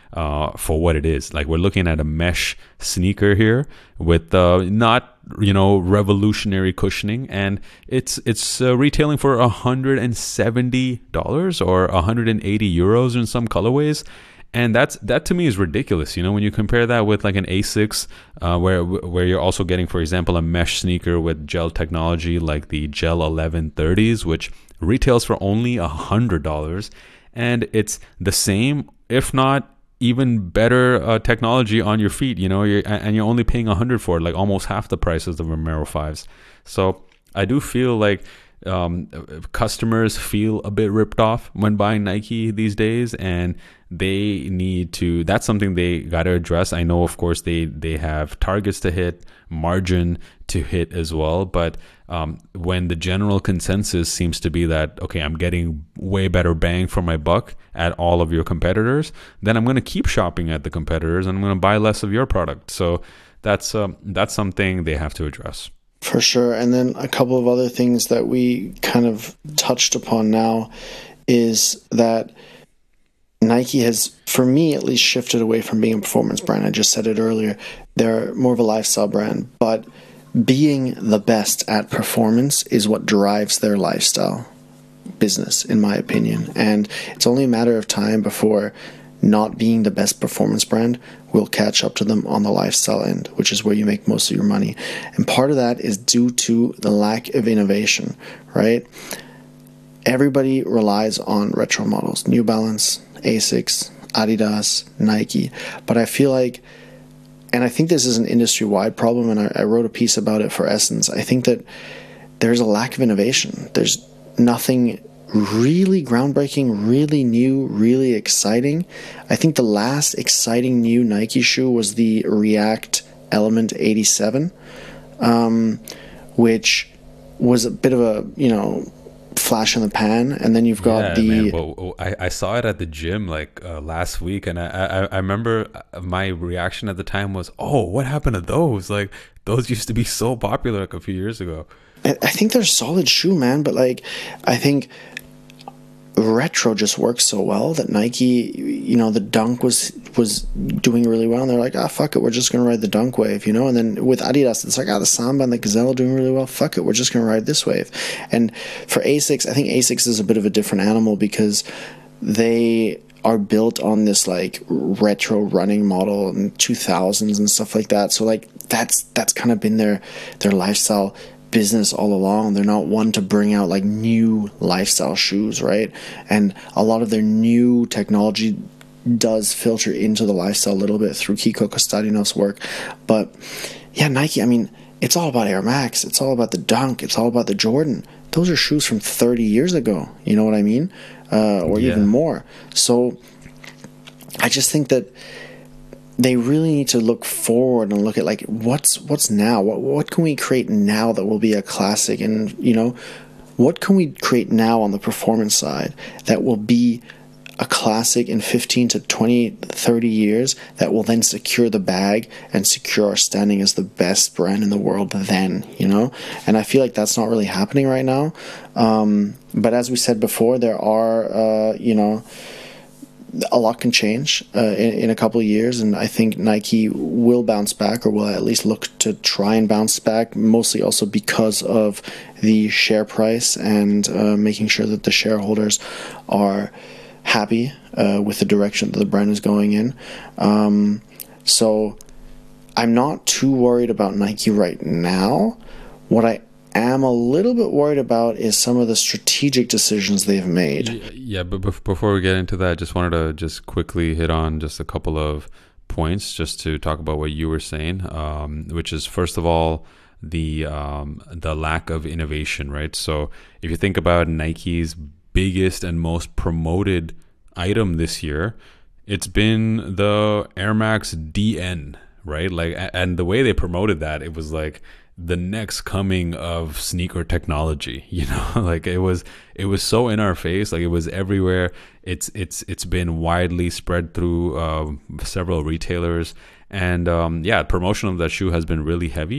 uh, for what it is. Like, we're looking at a mesh sneaker here with uh, not, you know, revolutionary cushioning, and it's it's uh, retailing for one hundred seventy dollars or one hundred eighty euros in some colorways. And that's that to me is ridiculous. You know, when you compare that with like an ASICS, uh, where where you're also getting, for example, a mesh sneaker with gel technology like the Gel eleven thirties, which retails for only a hundred dollars, and it's the same, if not even better, uh, technology on your feet. You know, you're, and you're only paying a hundred for it, like almost half the price of the Vomero fives. So I do feel like um, customers feel a bit ripped off when buying Nike these days, and they need to, that's something they got to address. I know, of course, they they have targets to hit, margin to hit as well, but um, when the general consensus seems to be that, okay, I'm getting way better bang for my buck at all of your competitors, then I'm going to keep shopping at the competitors and I'm going to buy less of your product. So that's um, that's something they have to address. For sure. And then a couple of other things that we kind of touched upon now is that Nike has, for me at least, shifted away from being a performance brand. I just said it earlier. They're more of a lifestyle brand, but being the best at performance is what drives their lifestyle business, in my opinion. And it's only a matter of time before not being the best performance brand will catch up to them on the lifestyle end, which is where you make most of your money. And part of that is due to the lack of innovation, right? Everybody relies on retro models, New Balance, ASICS, Adidas, Nike, but I feel like, and I think this is an industry-wide problem, and I, I wrote a piece about it for Essence, I think that there's a lack of innovation. There's nothing really groundbreaking, really new, really exciting. I think the last exciting new Nike shoe was the React Element eighty-seven, um, which was a bit of a, you know, flash in the pan. And then you've got yeah, the man. Well, I, I saw it at the gym like uh, last week, and I, I I remember my reaction at the time was, oh, what happened to those? Like, those used to be so popular like a few years ago. I think they're solid shoe, man, but like I think retro just works so well that Nike, you know, the Dunk was was doing really well, and they're like, ah, oh, fuck it, we're just gonna ride the Dunk wave, you know. And then with Adidas, it's like, ah, oh, the Samba and the Gazelle are doing really well, fuck it, we're just gonna ride this wave. And for ASICS, I think ASICS is a bit of a different animal because they are built on this like retro running model in two thousands and stuff like that. So like that's that's kind of been their their lifestyle business all along. They're not one to bring out like new lifestyle shoes, right? And a lot of their new technology does filter into the lifestyle a little bit through Kiko Kostadinoff's work. But yeah, Nike, I mean, it's all about Air Max, it's all about the Dunk, it's all about the Jordan. Those are shoes from thirty years ago, you know what I mean? Uh, or yeah. even more. So I just think that they really need to look forward and look at like what's what's now, what what can we create now that will be a classic, and you know, what can we create now on the performance side that will be a classic in fifteen to twenty, thirty years that will then secure the bag and secure our standing as the best brand in the world then, you know? And I feel like that's not really happening right now. Um, but as we said before, there are, uh, you know, a lot can change uh, in, in a couple of years, and I think Nike will bounce back, or will at least look to try and bounce back, mostly also because of the share price and uh, making sure that the shareholders are happy uh, with the direction that the brand is going in. Um, so I'm not too worried about Nike right now. What I am a little bit worried about is some of the strategic decisions they've made. Yeah, but before we get into that, I just wanted to just quickly hit on just a couple of points just to talk about what you were saying, um, which is, first of all, the um, the lack of innovation, right? So if you think about Nike's biggest and most promoted item this year, it's been the Air Max D N, right? Like, and the way they promoted that, it was like the next coming of sneaker technology, you know, like it was it was so in our face, like it was everywhere. It's it's it's been widely spread through uh, several retailers, and um, yeah, promotion of that shoe has been really heavy.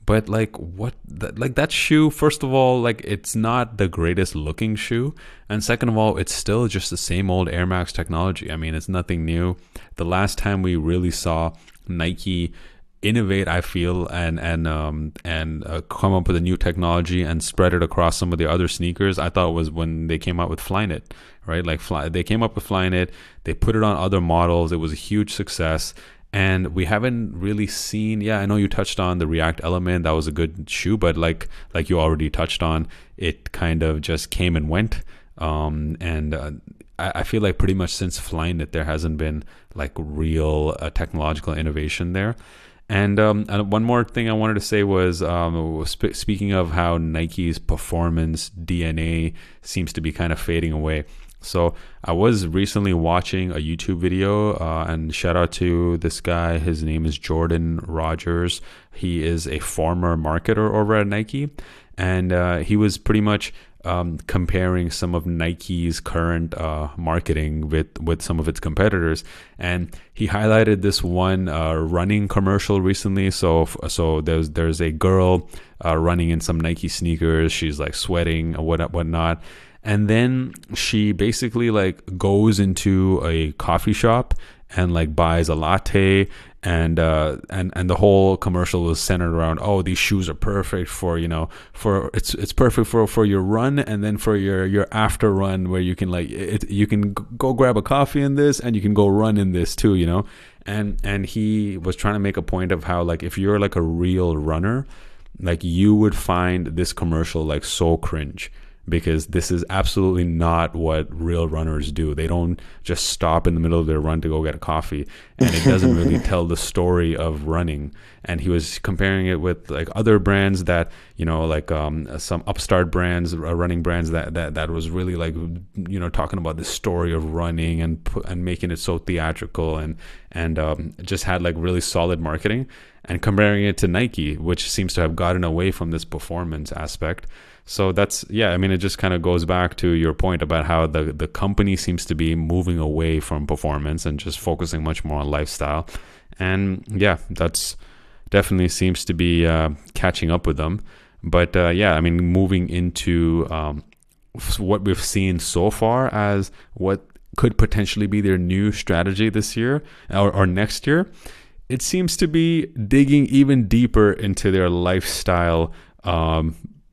But like what, th- like that shoe, first of all, like it's not the greatest looking shoe. And second of all, it's still just the same old Air Max technology. I mean, it's nothing new. The last time we really saw Nike innovate, I feel, and and um and uh, come up with a new technology and spread it across some of the other sneakers, I thought was when they came out with Flyknit, right? Like Fly, they came up with Flyknit, they put it on other models. It was a huge success. And we haven't really seen, yeah, I know you touched on the React Element. That was a good shoe, but like like you already touched on, it kind of just came and went. Um, and uh, I, I feel like pretty much since Flyknit, there hasn't been like real uh, technological innovation there. And, um, and one more thing I wanted to say was, um, sp- speaking of how Nike's performance D N A seems to be kind of fading away. So I was recently watching a YouTube video, uh, and shout out to this guy. His name is Jordan Rogers. He is a former marketer over at Nike, and uh, he was pretty much um, comparing some of Nike's current uh, marketing with, with some of its competitors. And he highlighted this one uh, running commercial recently. So so there's there's a girl uh, running in some Nike sneakers. She's like sweating or what whatnot. And then she basically like goes into a coffee shop and like buys a latte, and uh, and and the whole commercial was centered around, oh, these shoes are perfect for, you know, for it's it's perfect for, for your run, and then for your your after run where you can like it, you can go grab a coffee in this and you can go run in this too, you know. And and he was trying to make a point of how like if you're like a real runner, like you would find this commercial like so cringe, because this is absolutely not what real runners do. They don't just stop in the middle of their run to go get a coffee, and it doesn't really tell the story of running. And he was comparing it with like other brands that, you know, like um, some upstart brands, uh, running brands that, that that was really like, you know, talking about the story of running and pu- and making it so theatrical, and and um, just had like really solid marketing, and comparing it to Nike, which seems to have gotten away from this performance aspect. So that's, yeah, I mean, it just kind of goes back to your point about how the, the company seems to be moving away from performance and just focusing much more on lifestyle. And yeah, that's definitely seems to be uh, catching up with them. But uh, yeah, I mean, moving into um, what we've seen so far as what could potentially be their new strategy this year or, or next year, it seems to be digging even deeper into their lifestyle um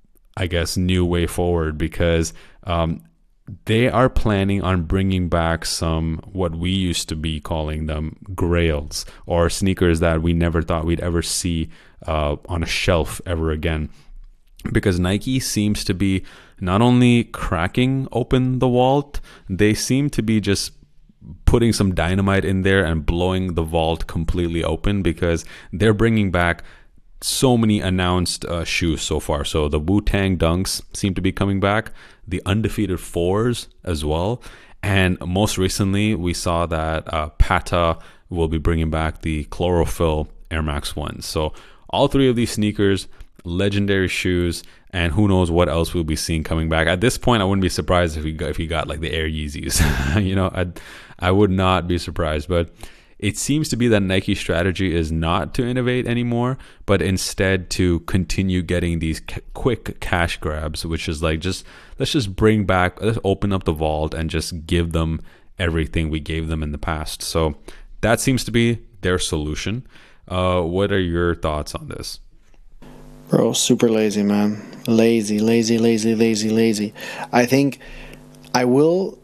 I guess, new way forward, because um, they are planning on bringing back some, what we used to be calling them, grails, or sneakers that we never thought we'd ever see uh, on a shelf ever again. Because Nike seems to be not only cracking open the vault, they seem to be just putting some dynamite in there and blowing the vault completely open, because they're bringing back so many announced uh, shoes so far. So the Wu-Tang Dunks seem to be coming back, the Undefeated Fours as well, and most recently we saw that uh, Pata will be bringing back the Chlorophyll Air Max ones. So all three of these sneakers, legendary shoes, and who knows what else we'll be seeing coming back. At this point, I wouldn't be surprised if we got, if he got like the Air Yeezys. you know, I I would not be surprised, but it seems to be that Nike's strategy is not to innovate anymore, but instead to continue getting these c- quick cash grabs, which is like, just let's just bring back, let's open up the vault and just give them everything we gave them in the past. So that seems to be their solution. Uh, what are your thoughts on this? Bro, super lazy, man. Lazy, lazy, lazy, lazy, lazy. I think I will...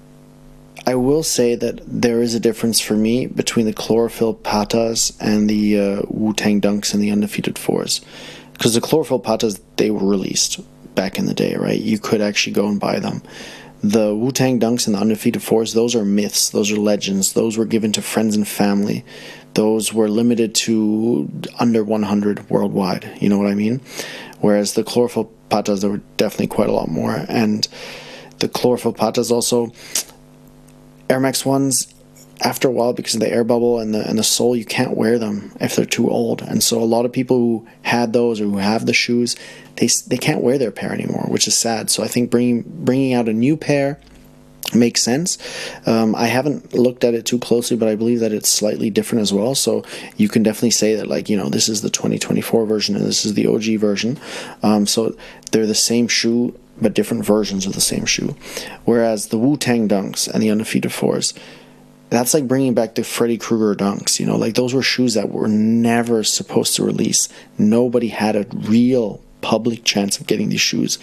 I will say that there is a difference for me between the Chlorophyll Patas and the uh, Wu-Tang Dunks and the Undefeated Fours. Because the Chlorophyll Patas, they were released back in the day, right? You could actually go and buy them. The Wu-Tang Dunks and the Undefeated Fours, those are myths. Those are legends. Those were given to friends and family. Those were limited to under one hundred worldwide. You know what I mean? Whereas the Chlorophyll Patas, there were definitely quite a lot more. And the Chlorophyll Patas also... Air Max ones, after a while, because of the air bubble and the and the sole, you can't wear them if they're too old. And so a lot of people who had those or who have the shoes, they they can't wear their pair anymore, which is sad. So I think bringing bringing out a new pair makes sense. Um, I haven't looked at it too closely, but I believe that it's slightly different as well. So you can definitely say that, like, you know, this is the twenty twenty-four version and this is the O G version. Um, so they're the same shoe, but different versions of the same shoe. Whereas the Wu-Tang Dunks and the Undefeated Fours, that's like bringing back the Freddy Krueger Dunks. You know, like those were shoes that were never supposed to release. Nobody had a real public chance of getting these shoes.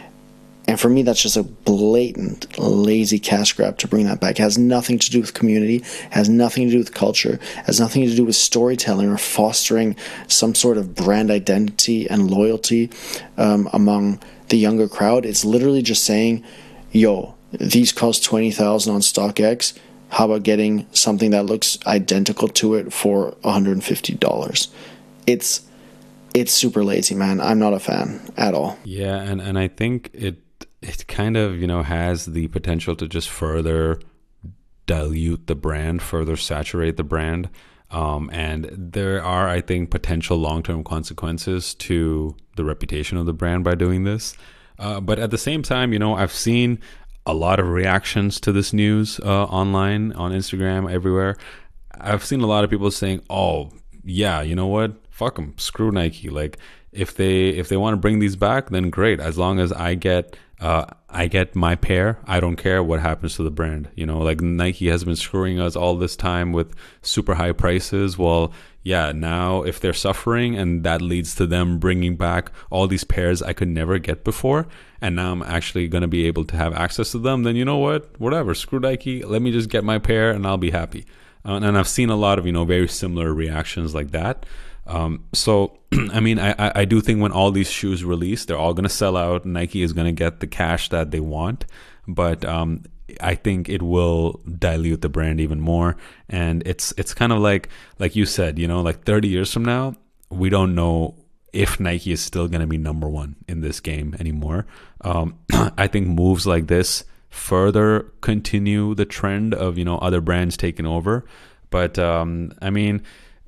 And for me, that's just a blatant, lazy cash grab to bring that back. It has nothing to do with community, has nothing to do with culture, has nothing to do with storytelling or fostering some sort of brand identity and loyalty um, among the younger crowd. It's literally just saying, yo, these cost twenty thousand dollars on StockX. How about getting something that looks identical to it for one hundred fifty dollars? It's it's super lazy, man. I'm not a fan at all. Yeah, and, and I think it it kind of, you know, has the potential to just further dilute the brand, further saturate the brand. Um, and there are, I think, potential long-term consequences to the reputation of the brand by doing this. Uh, but at the same time, you know, I've seen a lot of reactions to this news uh, online, on Instagram, everywhere. I've seen a lot of people saying, oh, yeah, you know what? Fuck them. Screw Nike. Like, if they if they want to bring these back, then great. As long as I get uh, I get my pair, I don't care what happens to the brand. You know, like Nike has been screwing us all this time with super high prices. Well, yeah, now if they're suffering and that leads to them bringing back all these pairs I could never get before, and now I'm actually going to be able to have access to them, then you know what? Whatever, screw Nike. Let me just get my pair and I'll be happy. Uh, and I've seen a lot of, you know, very similar reactions like that. Um, so, I mean, I, I do think when all these shoes release, they're all going to sell out. Nike is going to get the cash that they want. But um, I think it will dilute the brand even more. And it's it's kind of like, like you said, you know, like thirty years from now, we don't know if Nike is still going to be number one in this game anymore. Um, I think moves like this further continue the trend of, you know, other brands taking over. But um, I mean,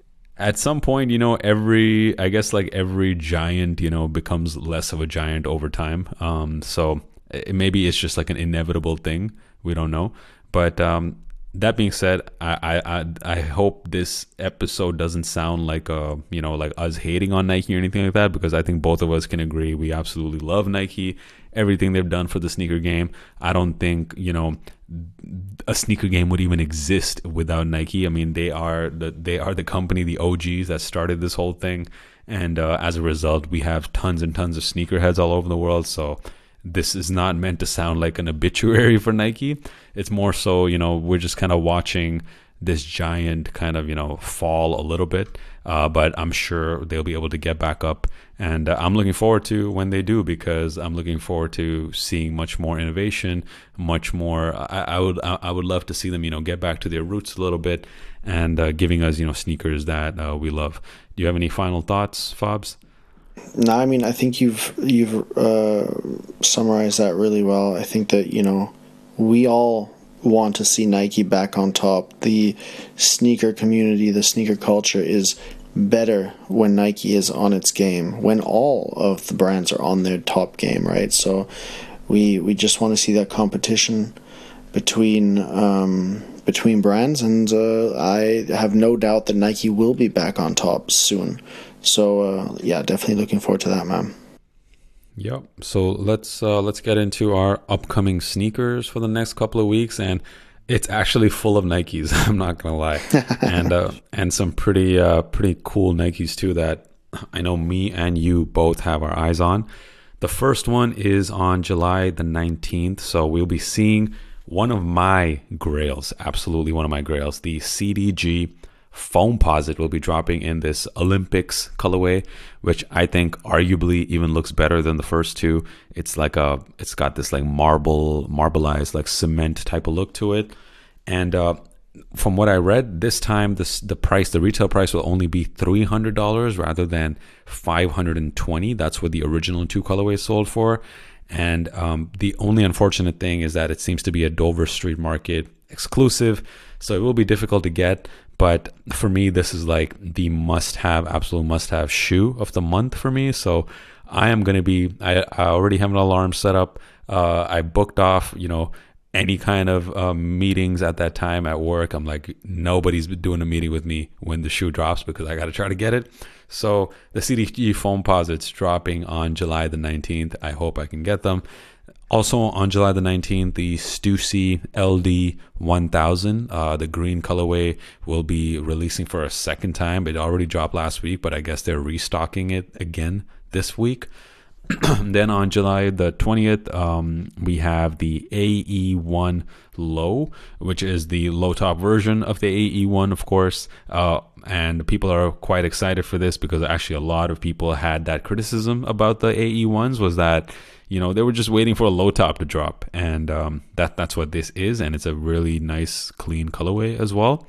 at some point, you know, every, I guess like every giant, you know, becomes less of a giant over time. Um, so it, maybe it's just like an inevitable thing. We don't know. But um, that being said, I, I, I hope this episode doesn't sound like, a, you know, like us hating on Nike or anything like that, because I think both of us can agree we absolutely love Nike, everything they've done for the sneaker game. I don't think, you know, a sneaker game would even exist without Nike. I mean, they are the they are the company, the O Gs that started this whole thing, and uh, as a result, we have tons and tons of sneakerheads all over the world. So this is not meant to sound like an obituary for Nike. It's more so, you know, we're just kind of watching this giant kind of, you know, fall a little bit, uh, but I'm sure they'll be able to get back up, and uh, I'm looking forward to when they do, because I'm looking forward to seeing much more innovation, much more. I, I would I would love to see them, you know, get back to their roots a little bit, and uh, giving us, you know, sneakers that uh, we love. Do you have any final thoughts, Fobs? No, I mean, I think you've you've uh, summarized that really well. I think that, you know, we all want to see Nike back on top. The sneaker community, the sneaker culture is better when Nike is on its game, when all of the brands are on their top game, right? So we we just want to see that competition between um, between brands, and uh, I have no doubt that Nike will be back on top soon. So uh, yeah, definitely looking forward to that, man. Yep. So let's uh, let's get into our upcoming sneakers for the next couple of weeks, and it's actually full of Nikes. I'm not gonna lie, and uh, and some pretty uh, pretty cool Nikes too that I know me and you both have our eyes on. The first one is on July the nineteenth, so we'll be seeing one of my grails, absolutely one of my grails, the C D G Foamposite will be dropping in this Olympics colorway, which I think arguably even looks better than the first two. It's like a, it's got this like marble, marbleized like cement type of look to it. And uh, from what I read, this time this the price, the retail price will only be three hundred dollars rather than five hundred twenty dollars. That's what the original two colorways sold for. And um, the only unfortunate thing is that it seems to be a Dover Street Market exclusive, so it will be difficult to get. But for me, this is like the must-have, absolute must-have shoe of the month for me. So I am going to be, I, I already have an alarm set up. Uh, I booked off, you know, any kind of um, meetings at that time at work. I'm like, nobody's doing a meeting with me when the shoe drops because I got to try to get it. So the C D G Foamposites dropping on July the nineteenth. I hope I can get them. Also on July the nineteenth, the Stussy L D one thousand, uh, the green colorway, will be releasing for a second time. It already dropped last week, but I guess they're restocking it again this week. Then on July the twentieth, um, we have the A E one Low, which is the low top version of the A E one, of course. Uh, and people are quite excited for this because actually a lot of people had that criticism about the A E ones, was that, you know, they were just waiting for a low top to drop. And um, that that's what this is. And it's a really nice, clean colorway as well.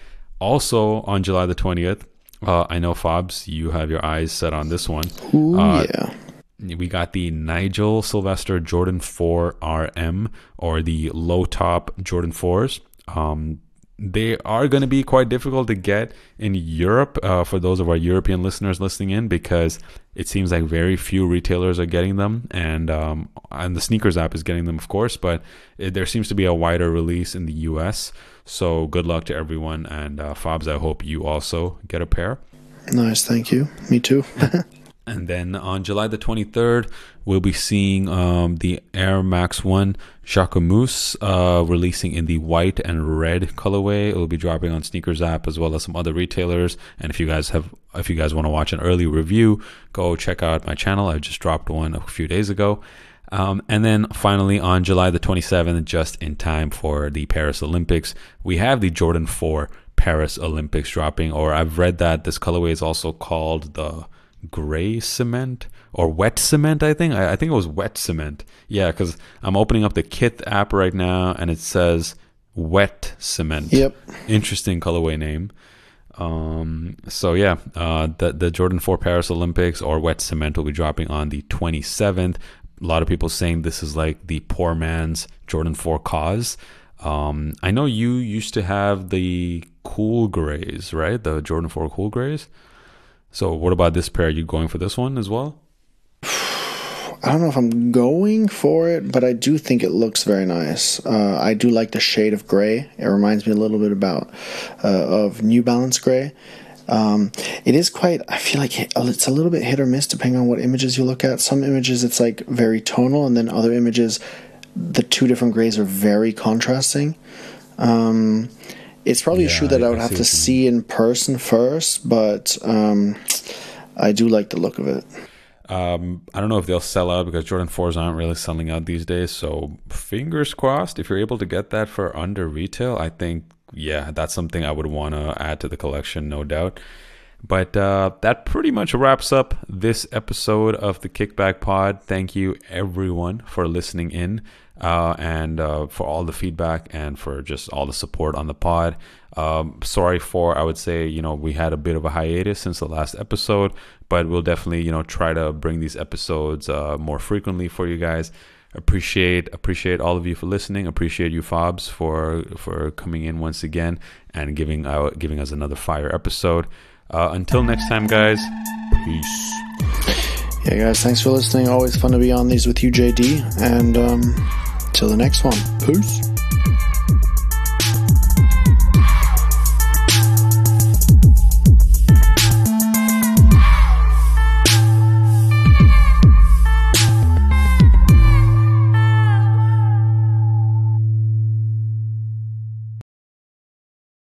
Also on July the twentieth, uh, I know, Fobs, you have your eyes set on this one. Ooh, uh, yeah. We got the Nigel Sylvester Jordan four R M, or the low top Jordan fours. Um, they are going to be quite difficult to get in Europe uh, for those of our European listeners listening in, because it seems like very few retailers are getting them, and um, and the Sneakers app is getting them, of course, but it, there seems to be a wider release in the U S. So good luck to everyone, and uh, Fobs, I hope you also get a pair. Nice, thank you. Me too. And then on July the twenty-third, we'll be seeing um, the Air Max one Jacquemus uh, releasing in the white and red colorway. It will be dropping on Sneakers app as well as some other retailers. And if you guys have, if you guys want to watch an early review, go check out my channel. I just dropped one a few days ago. Um, and then finally on July the twenty-seventh, just in time for the Paris Olympics, we have the Jordan four Paris Olympics dropping. Or I've read that this colorway is also called the gray cement or wet cement. I think I, I think it was wet cement. Yeah, because I'm opening up the Kith app right now and it says wet cement. Yep. Interesting colorway name. Um, so yeah, uh, the the Jordan four Paris Olympics or wet cement will be dropping on the twenty-seventh. A lot of people saying this is like the poor man's Jordan four cause. Um, I know you used to have the cool grays, right? The Jordan four cool grays. So what about this pair? Are you going for this one as well? I don't know if I'm going for it, but I do think it looks very nice. Uh, I do like the shade of gray. It reminds me a little bit about uh, of New Balance gray. Um, it is quite, I feel like it's a little bit hit or miss depending on what images you look at. Some images it's like very tonal, and then other images the two different grays are very contrasting. Um, it's probably yeah, a shoe that I, I would I have to see in person first, but um, I do like the look of it. Um, I don't know if they'll sell out because Jordan fours aren't really selling out these days. So fingers crossed, if you're able to get that for under retail, I think, yeah, that's something I would want to add to the collection, no doubt. But uh, that pretty much wraps up this episode of the Kickback Pod. Thank you, everyone, for listening in uh, and uh, for all the feedback and for just all the support on the pod. Um, sorry for, I would say, you know, we had a bit of a hiatus since the last episode, but we'll definitely, you know, try to bring these episodes uh, more frequently for you guys. Appreciate appreciate all of you for listening. Appreciate you, Fobs, for for coming in once again and giving out giving us another fire episode. Uh, until next time, guys, peace. Yeah, guys, thanks for listening. Always fun to be on these with you, J D. And um, till the next one. Peace.